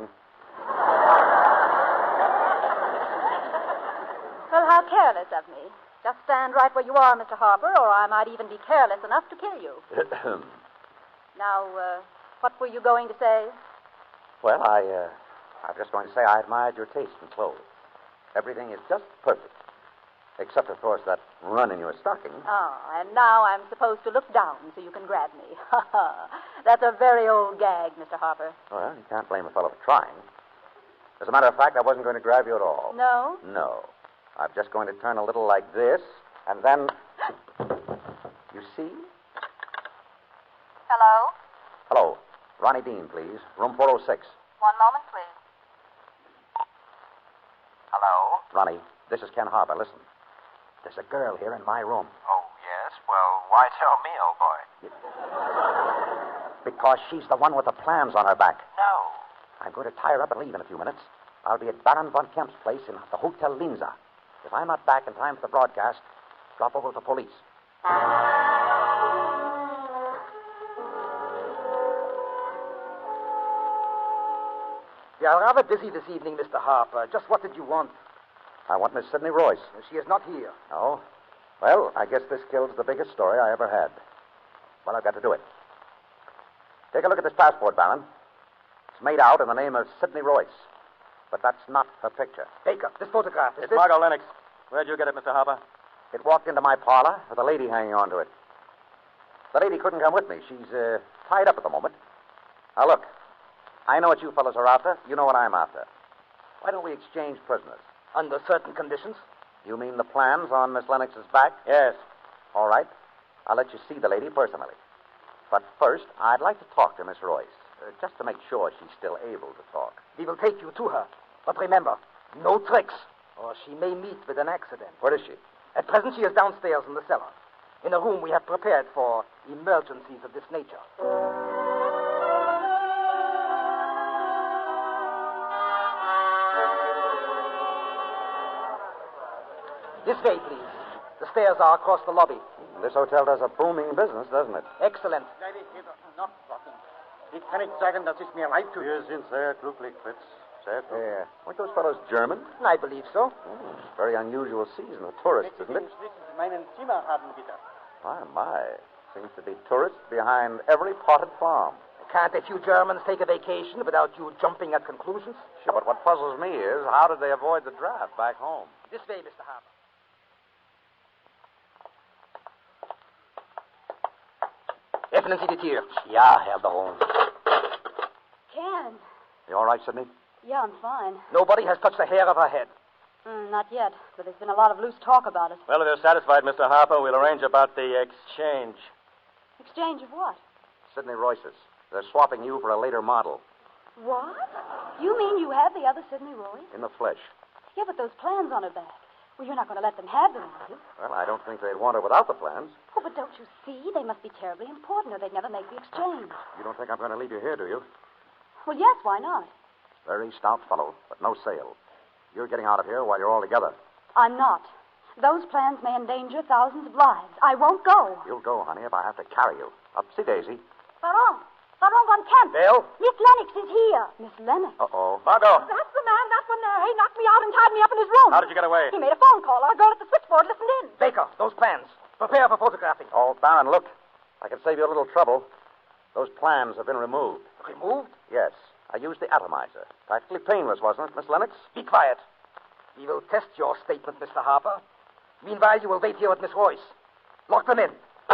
Well, how careless of me. Just stand right where you are, Mister Harper, or I might even be careless enough to kill you. Now, uh, what were you going to say? Well, I, uh, I was just going to say I admired your taste in clothes. Everything is just perfect. Except, of course, that run in your stocking. Oh, and now I'm supposed to look down so you can grab me. That's a very old gag, Mister Harper. Well, you can't blame a fellow for trying. As a matter of fact, I wasn't going to grab you at all. No? No. I'm just going to turn a little like this, and then... You see? Hello? Hello. Ronnie Dean, please. Room four oh six. One moment, please. Hello? Ronnie, this is Ken Harper. Listen. There's a girl here in my room. Oh, yes? Well, why tell me, old boy? Because she's the one with the plans on her back. No. I'm going to tie her up and leave in a few minutes. I'll be at Baron von Kemp's place in the Hotel Linza. If I'm not back in time for the broadcast, drop over to the police. We are rather busy this evening, Mister Harper. Just what did you want? I want Miss Sidney Royce. She is not here. Oh? Well, I guess this kills the biggest story I ever had. Well, I've got to do it. Take a look at this passport, Baron. It's made out in the name of Sidney Royce. But that's not her picture. Baker, this photograph, is It's this... Margot Lennox. Where'd you get it, Mister Harper? It walked into my parlor with a lady hanging on to it. The lady couldn't come with me. She's uh, tied up at the moment. Now, look. I know what you fellas are after. You know what I'm after. Why don't we exchange prisoners? Under certain conditions? You mean the plans on Miss Lennox's back? Yes. All right. I'll let you see the lady personally. But first, I'd like to talk to Miss Royce, uh, just to make sure she's still able to talk. We will take you to her. But remember, no tricks, or she may meet with an accident. Where is she? At present, she is downstairs in the cellar, in a room we have prepared for emergencies of this nature. This way, please. The stairs are across the lobby. This hotel does a booming business, doesn't it? Excellent. Ich kann nicht sagen, dass es mir leid tut. Wir sind sehr glücklich, Fritz. Sehr gut. Yeah. Weren't those fellows German? I believe so. Mm, very unusual season of tourists, isn't it? Meinen Zimmer haben, bitte. My, my. Seems to be tourists behind every potted farm. Can't a few Germans take a vacation without you jumping at conclusions? Sure, but what puzzles me is how did they avoid the draft back home? This way, Mister Harper. Öffnen Sie die Tür. Ja, Herr Baron. Ken. You all right, Sidney? Yeah, I'm fine. Nobody has touched a hair of her head. Mm, not yet, but there's been a lot of loose talk about it. Well, if you're satisfied, Mister Harper, we'll arrange about the exchange. Exchange of what? Sidney Royce's. They're swapping you for a later model. What? You mean you have the other Sidney Royce? In the flesh. Yeah, but those plans on her back. Well, you're not going to let them have them, are you? Well, I don't think they'd want her without the plans. Oh, but don't you see? They must be terribly important, or they'd never make the exchange. You don't think I'm going to leave you here, do you? Well, yes, why not? Very stout fellow, but no sale. You're getting out of here while you're all together. I'm not. Those plans may endanger thousands of lives. I won't go. You'll go, honey, if I have to carry you. Upsy daisy. Baron! Baron von Kemp. Bill? Miss Lennox is here. Miss Lennox. Uh-oh. Margot. That's the man, that one there. He knocked me out and tied me up in his room. How did you get away? He made a phone call. Our girl at the switchboard listened in. Baker, those plans. Prepare for photographing. Oh, Baron, look. I can save you a little trouble. Those plans have been removed. Removed? Yes. I used the atomizer. Practically painless, wasn't it, Miss Lennox? Be quiet. We will test your statement, Mister Harper. Meanwhile, you will wait here with Miss Royce. Lock them in.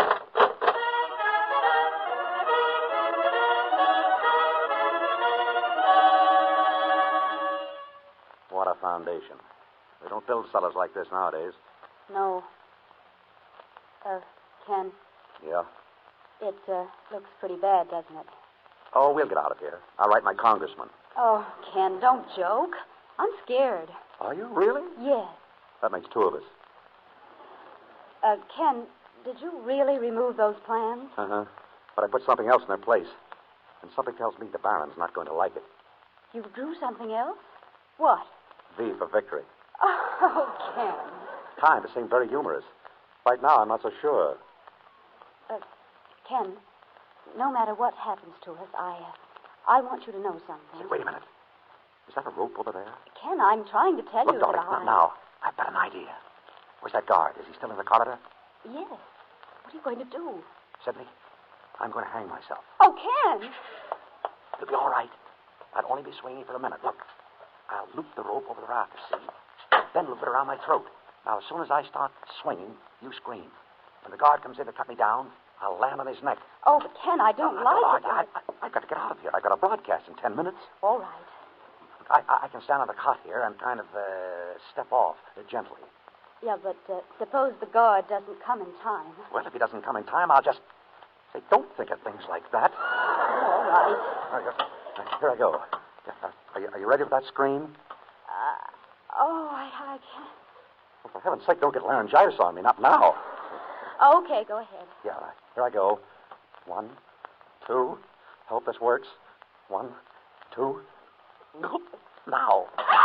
What a foundation. They don't build cellars like this nowadays. No. Uh, Ken, Yeah? it uh, looks pretty bad, doesn't it? Oh, we'll get out of here. I'll write my congressman. Oh, Ken, don't joke. I'm scared. Are you really? Yes. That makes two of us. Uh, Ken, did you really remove those plans? Uh-huh. But I put something else in their place. And something tells me the Baron's not going to like it. You drew something else? What? V for victory. Oh, Ken. Kind of seemed very humorous. Right now, I'm not so sure. Uh, Ken, no matter what happens to us, I, uh, I want you to know something. Say, wait a minute. Is that a rope over there? Ken, I'm trying to tell Look, you darling, that not I... now. I've got an idea. Where's that guard? Is he still in the corridor? Yes. What are you going to do? Sidney, I'm going to hang myself. Oh, Ken! It'll be all right. I'd only be swinging for a minute. Look, I'll loop the rope over the rafters, see? Then loop it around my throat. Now, as soon as I start swinging, you scream. When the guard comes in to cut me down, I'll land on his neck. Oh, but Ken, I don't no, like no, it. I, I, I've got to get out of here. I've got a broadcast in ten minutes. All right. I, I, I can stand on the cot here and kind of uh, step off uh, gently. Yeah, but uh, suppose the guard doesn't come in time. Well, if he doesn't come in time, I'll just say, don't think of things like that. All right. All right, uh, here I go. Uh, are, you, are you ready for that scream? Uh, oh, I, I can't. Well, for heaven's sake, don't get laryngitis on me. Not now. Okay, go ahead. Yeah, here I go. One, two. Hope this works. One, two. Now.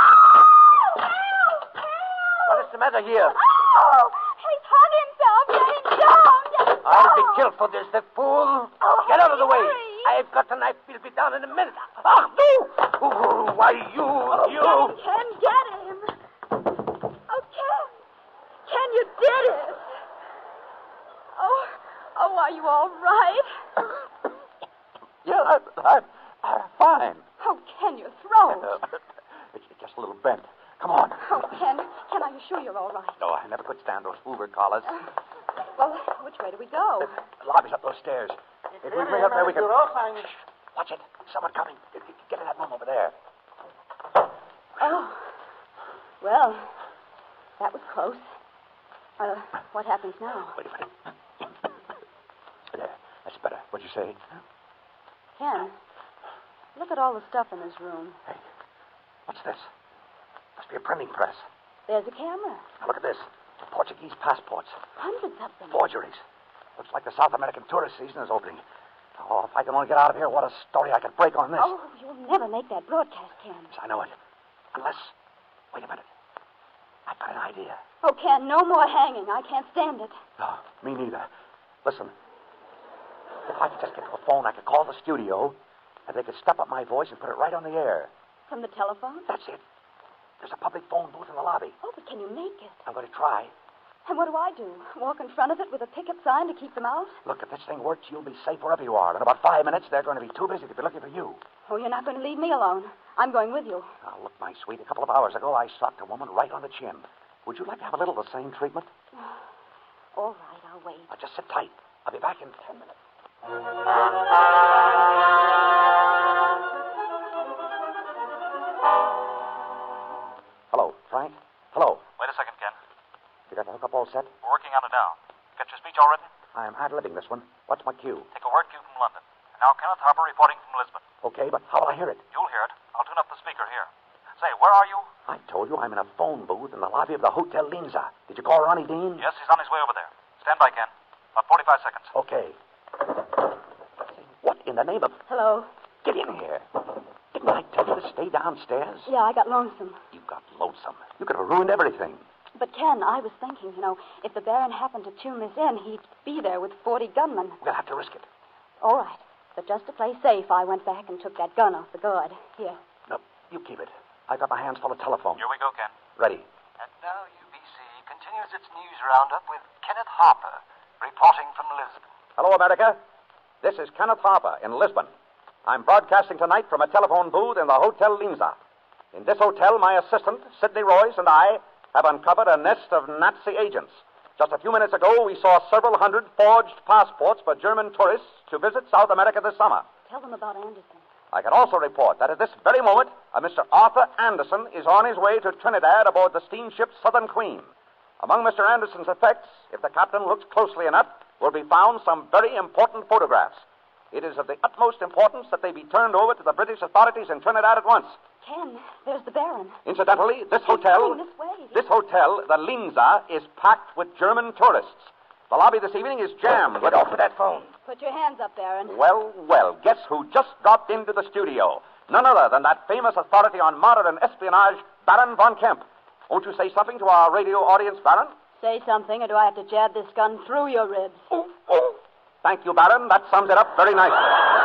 What is the matter here? Oh, he's hung himself. Get him down. I'll be killed for this, the fool. Oh, Get out of the way. hurry. I've got the knife. We'll be down in a minute. Ah, no! Oh, why, you, Oh, you... Ken, Ken, get him. Oh, Ken. Ken, you did it. Oh, oh, are you all right? Yeah, I'm, I'm, I'm fine. Oh, Ken, your throat. It's just a little bent. Come on. Oh, Ken, Ken, are you sure you're all right? No, I never could stand those Hoover collars. Well, which way do we go? The lobby's up those stairs. If we bring up there, we can... Shh, watch it. Someone coming. Get in that room over there. Oh. Well, that was close. Uh, what happens now? Wait a minute. There. That's better. What'd you say? Ken, look at all the stuff in this room. Hey, what's this? Must be a printing press. There's a camera. Now look at this. Portuguese passports. Hundreds of them. Forgeries. Looks like the South American tourist season is opening. Oh, if I can only get out of here, what a story I could break on this. Oh, you'll never make that broadcast, Ken. Yes, I know it. Unless... Wait a minute. I've got an idea. Oh, Ken, no more hanging. I can't stand it. No, me neither. Listen. If I could just get to a phone, I could call the studio, and they could step up my voice and put it right on the air. From the telephone? That's it. There's a public phone booth in the lobby. Oh, but can you make it? I'm going to try. And what do I do? Walk in front of it with a picket sign to keep them out? Look, if this thing works, you'll be safe wherever you are. In about five minutes, they're going to be too busy to be looking for you. Oh, you're not going to leave me alone. I'm going with you. Now, look, my sweet, a couple of hours ago, I socked a woman right on the chin. Would you like to have a little of the same treatment? All right, I'll wait. Now, just sit tight. I'll be back in ten minutes. Hello, Frank? Hello. Wait a second, Ken. You got the hookup all set? We're working on it now. Got your speech all written? I'm ad-libbing this one. What's my cue? Take a word cue from London. And now Kenneth Harper reporting from Lisbon. Okay, but how will I hear it? You'll hear it. I'll tune up the speaker here. Say, where are you? I told you I'm in a phone booth in the lobby of the Hotel Linza. Did you call Ronnie Dean? Yes, he's on his way over there. Stand by, Ken. About forty-five seconds. Okay. What in the name of... Hello. Get in here. Didn't I tell you to stay downstairs? Yeah, I got lonesome. You got lonesome. You could have ruined everything. But, Ken, I was thinking, you know, if the Baron happened to tune this in, he'd be there with forty gunmen. We'll have to risk it. All right. But just to play safe, I went back and took that gun off the guard. Here. No, you keep it. I got my hands full of telephone. Here we go, Ken. Ready. And now U B C continues its news roundup with Kenneth Harper, reporting from Lisbon. Hello, America. This is Kenneth Harper in Lisbon. I'm broadcasting tonight from a telephone booth in the Hotel Linza. In this hotel, my assistant, Sidney Royce, and I have uncovered a nest of Nazi agents. Just a few minutes ago, we saw several hundred forged passports for German tourists to visit South America this summer. Tell them about Anderson. I can also report that at this very moment, a Mister Arthur Anderson is on his way to Trinidad aboard the steamship Southern Queen. Among Mister Anderson's effects, if the captain looks closely enough, will be found some very important photographs. It is of the utmost importance that they be turned over to the British authorities in Trinidad at once. Ken, there's the Baron. Incidentally, this hotel, this way. this hotel, the Linza, is packed with German tourists. The lobby this evening is jammed. Get off with that phone. Put your hands up, Baron. Well, well, guess who just dropped into the studio? None other than that famous authority on modern espionage, Baron von Kemp. Won't you say something to our radio audience, Baron? Say something, or do I have to jab this gun through your ribs? Oh, oh. Thank you, Baron. That sums it up very nicely.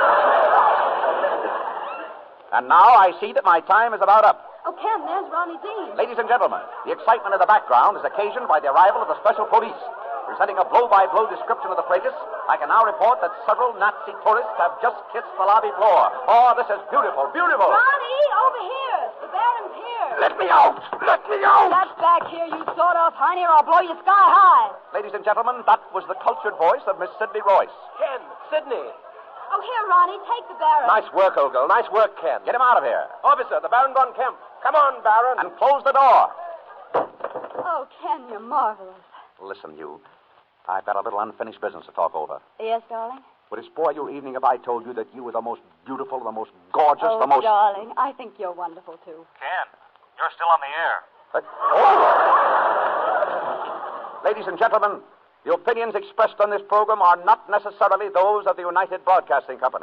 And now I see that my time is about up. Oh, Ken, there's Ronnie Dean. Ladies and gentlemen, the excitement in the background is occasioned by the arrival of the special police. Presenting a blow-by-blow description of the fracas, I can now report that several Nazi tourists have just kissed the lobby floor. Oh, this is beautiful, beautiful. Ronnie, over here. The Baron's here. Let me out! Let me out! Get back here, you sawed-off hiney, or I'll blow you sky high. Ladies and gentlemen, that was the cultured voice of Miss Sidney Royce. Ken, Sidney. Oh, here, Ronnie, take the Baron. Nice work, old girl. Nice work, Ken. Get him out of here. Officer, the Baron von Kemp. Come on, Baron. And close the door. Oh, Ken, you're marvelous. Listen, you. I've got a little unfinished business to talk over. Yes, darling? Would it spoil your evening if I told you that you were the most beautiful, the most gorgeous, oh, the most... darling, I think you're wonderful, too. Ken, you're still on the air. Uh, oh. Ladies and gentlemen, the opinions expressed on this program are not necessarily those of the United Broadcasting Company.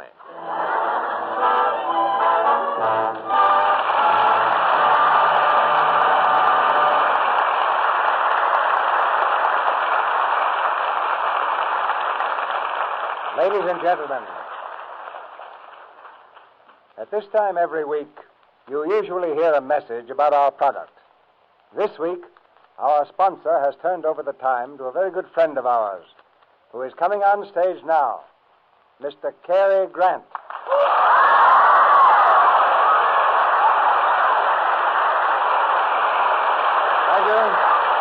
Ladies and gentlemen, at this time every week, you usually hear a message about our product. This week, our sponsor has turned over the time to a very good friend of ours, who is coming on stage now, Mister Cary Grant. Thank you.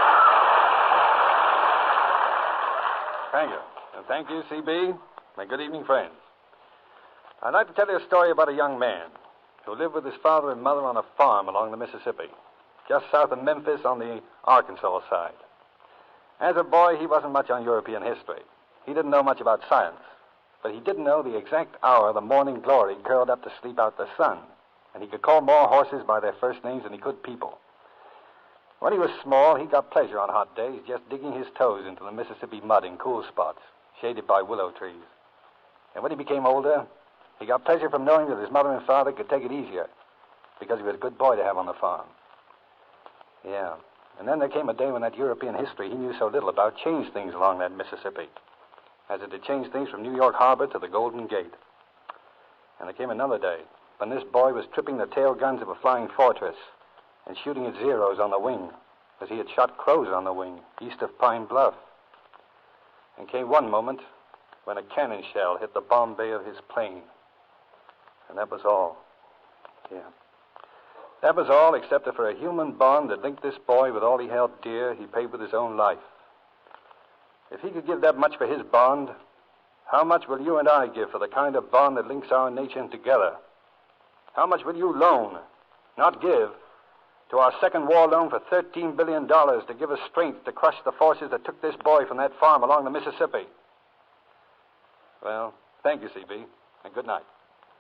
Thank you. And thank you, C B. My good evening, friends. I'd like to tell you a story about a young man who lived with his father and mother on a farm along the Mississippi, just south of Memphis on the Arkansas side. As a boy, he wasn't much on European history. He didn't know much about science, but he did know the exact hour the morning glory curled up to sleep out the sun, and he could call more horses by their first names than he could people. When he was small, he got pleasure on hot days just digging his toes into the Mississippi mud in cool spots, shaded by willow trees. And when he became older, he got pleasure from knowing that his mother and father could take it easier, because he was a good boy to have on the farm. Yeah, and then there came a day when that European history he knew so little about changed things along that Mississippi, as it had changed things from New York Harbor to the Golden Gate. And there came another day when this boy was tripping the tail guns of a flying fortress and shooting at Zeros on the wing, as he had shot crows on the wing east of Pine Bluff. And came one moment when a cannon shell hit the bomb bay of his plane. And that was all. Yeah. That was all, except that for a human bond that linked this boy with all he held dear, he paid with his own life. If he could give that much for his bond, how much will you and I give for the kind of bond that links our nation together? How much will you loan, not give, to our second war loan for thirteen billion dollars to give us strength to crush the forces that took this boy from that farm along the Mississippi? Well, thank you, C B, and good night.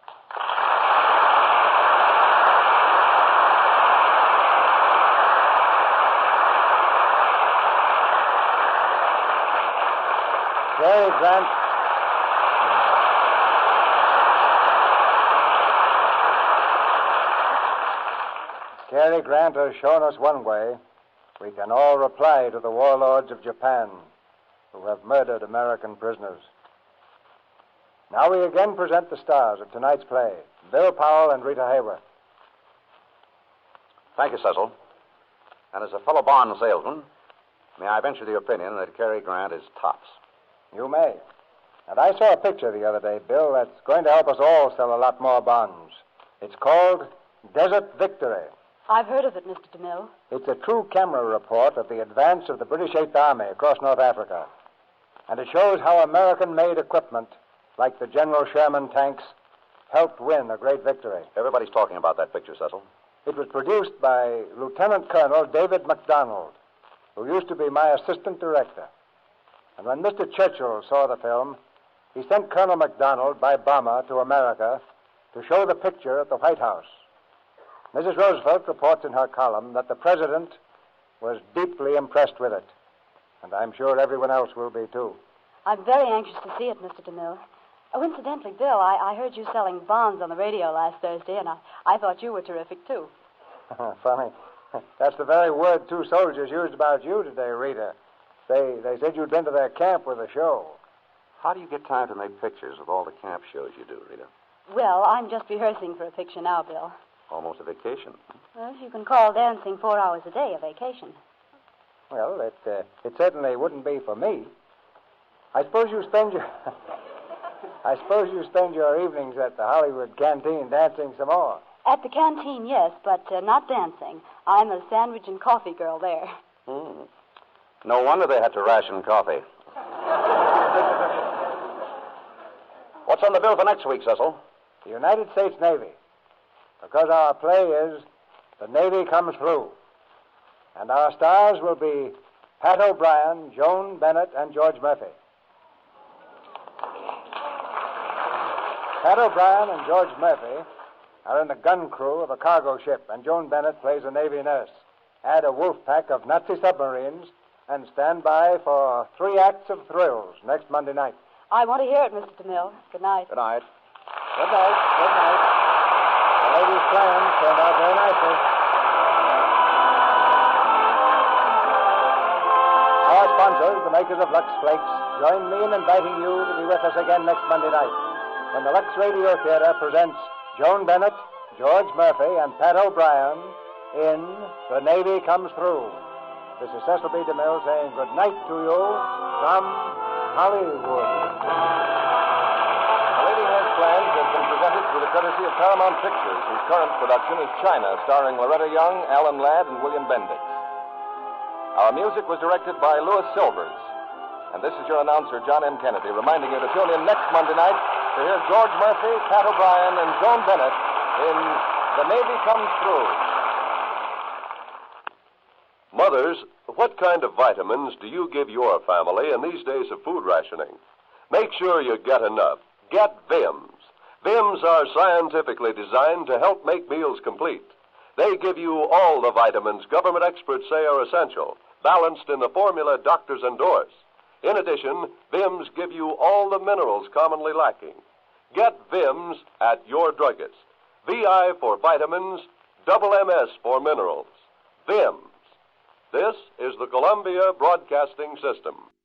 Cary Grant. Cary Grant has shown us one way. We can all reply to the warlords of Japan who have murdered American prisoners. Now we again present the stars of tonight's play, Bill Powell and Rita Hayworth. Thank you, Cecil. And as a fellow bond salesman, may I venture the opinion that Cary Grant is tops? You may. And I saw a picture the other day, Bill, that's going to help us all sell a lot more bonds. It's called Desert Victory. I've heard of it, Mister DeMille. It's a true camera report of the advance of the British Eighth Army across North Africa. And it shows how American-made equipment, like the General Sherman tanks, helped win a great victory. Everybody's talking about that picture, Cecil. It was produced by Lieutenant Colonel David MacDonald, who used to be my assistant director. And when Mister Churchill saw the film, he sent Colonel MacDonald by bomber to America to show the picture at the White House. Missus Roosevelt reports in her column that the president was deeply impressed with it. And I'm sure everyone else will be, too. I'm very anxious to see it, Mister DeMille. Oh, incidentally, Bill, I, I heard you selling bonds on the radio last Thursday, and I, I thought you were terrific, too. Funny. That's the very word two soldiers used about you today, Rita. They, they said you'd been to their camp with a show. How do you get time to make pictures with all the camp shows you do, Rita? Well, I'm just rehearsing for a picture now, Bill. Almost a vacation. Well, you can call dancing four hours a day a vacation. Well, it, uh, it certainly wouldn't be for me. I suppose you spend your... I suppose you spend your evenings at the Hollywood canteen dancing some more. At the canteen, yes, but uh, not dancing. I'm a sandwich and coffee girl there. Hmm. No wonder they had to ration coffee. What's on the bill for next week, Cecil? The United States Navy. Because our play is The Navy Comes Through. And our stars will be Pat O'Brien, Joan Bennett, and George Murphy. Pat O'Brien and George Murphy are in the gun crew of a cargo ship, and Joan Bennett plays a Navy nurse. Add a wolf pack of Nazi submarines, and stand by for three acts of thrills next Monday night. I want to hear it, Mister DeMille. Good night. Good night. Good night. Good night. The ladies' plans turned out very nicely. Our sponsors, the makers of Lux Flakes, join me in inviting you to be with us again next Monday night when the Lux Radio Theater presents Joan Bennett, George Murphy, and Pat O'Brien in The Navy Comes Through. This is Cecil B. DeMille saying good night to you from Hollywood. The Lady Has Plans has been presented through the courtesy of Paramount Pictures, whose current production is China, starring Loretta Young, Alan Ladd, and William Bendix. Our music was directed by Louis Silvers. And this is your announcer, John M. Kennedy, reminding you to tune in next Monday night to hear George Murphy, Pat O'Brien, and Joan Bennett in The Navy Comes Through. Mothers, what kind of vitamins do you give your family in these days of food rationing? Make sure you get enough. Get Vims. Vims are scientifically designed to help make meals complete. They give you all the vitamins government experts say are essential, balanced in the formula doctors endorse. In addition, Vims give you all the minerals commonly lacking. Get Vims at your druggist. V I for vitamins, double M S for minerals. Vims. This is the Columbia Broadcasting System.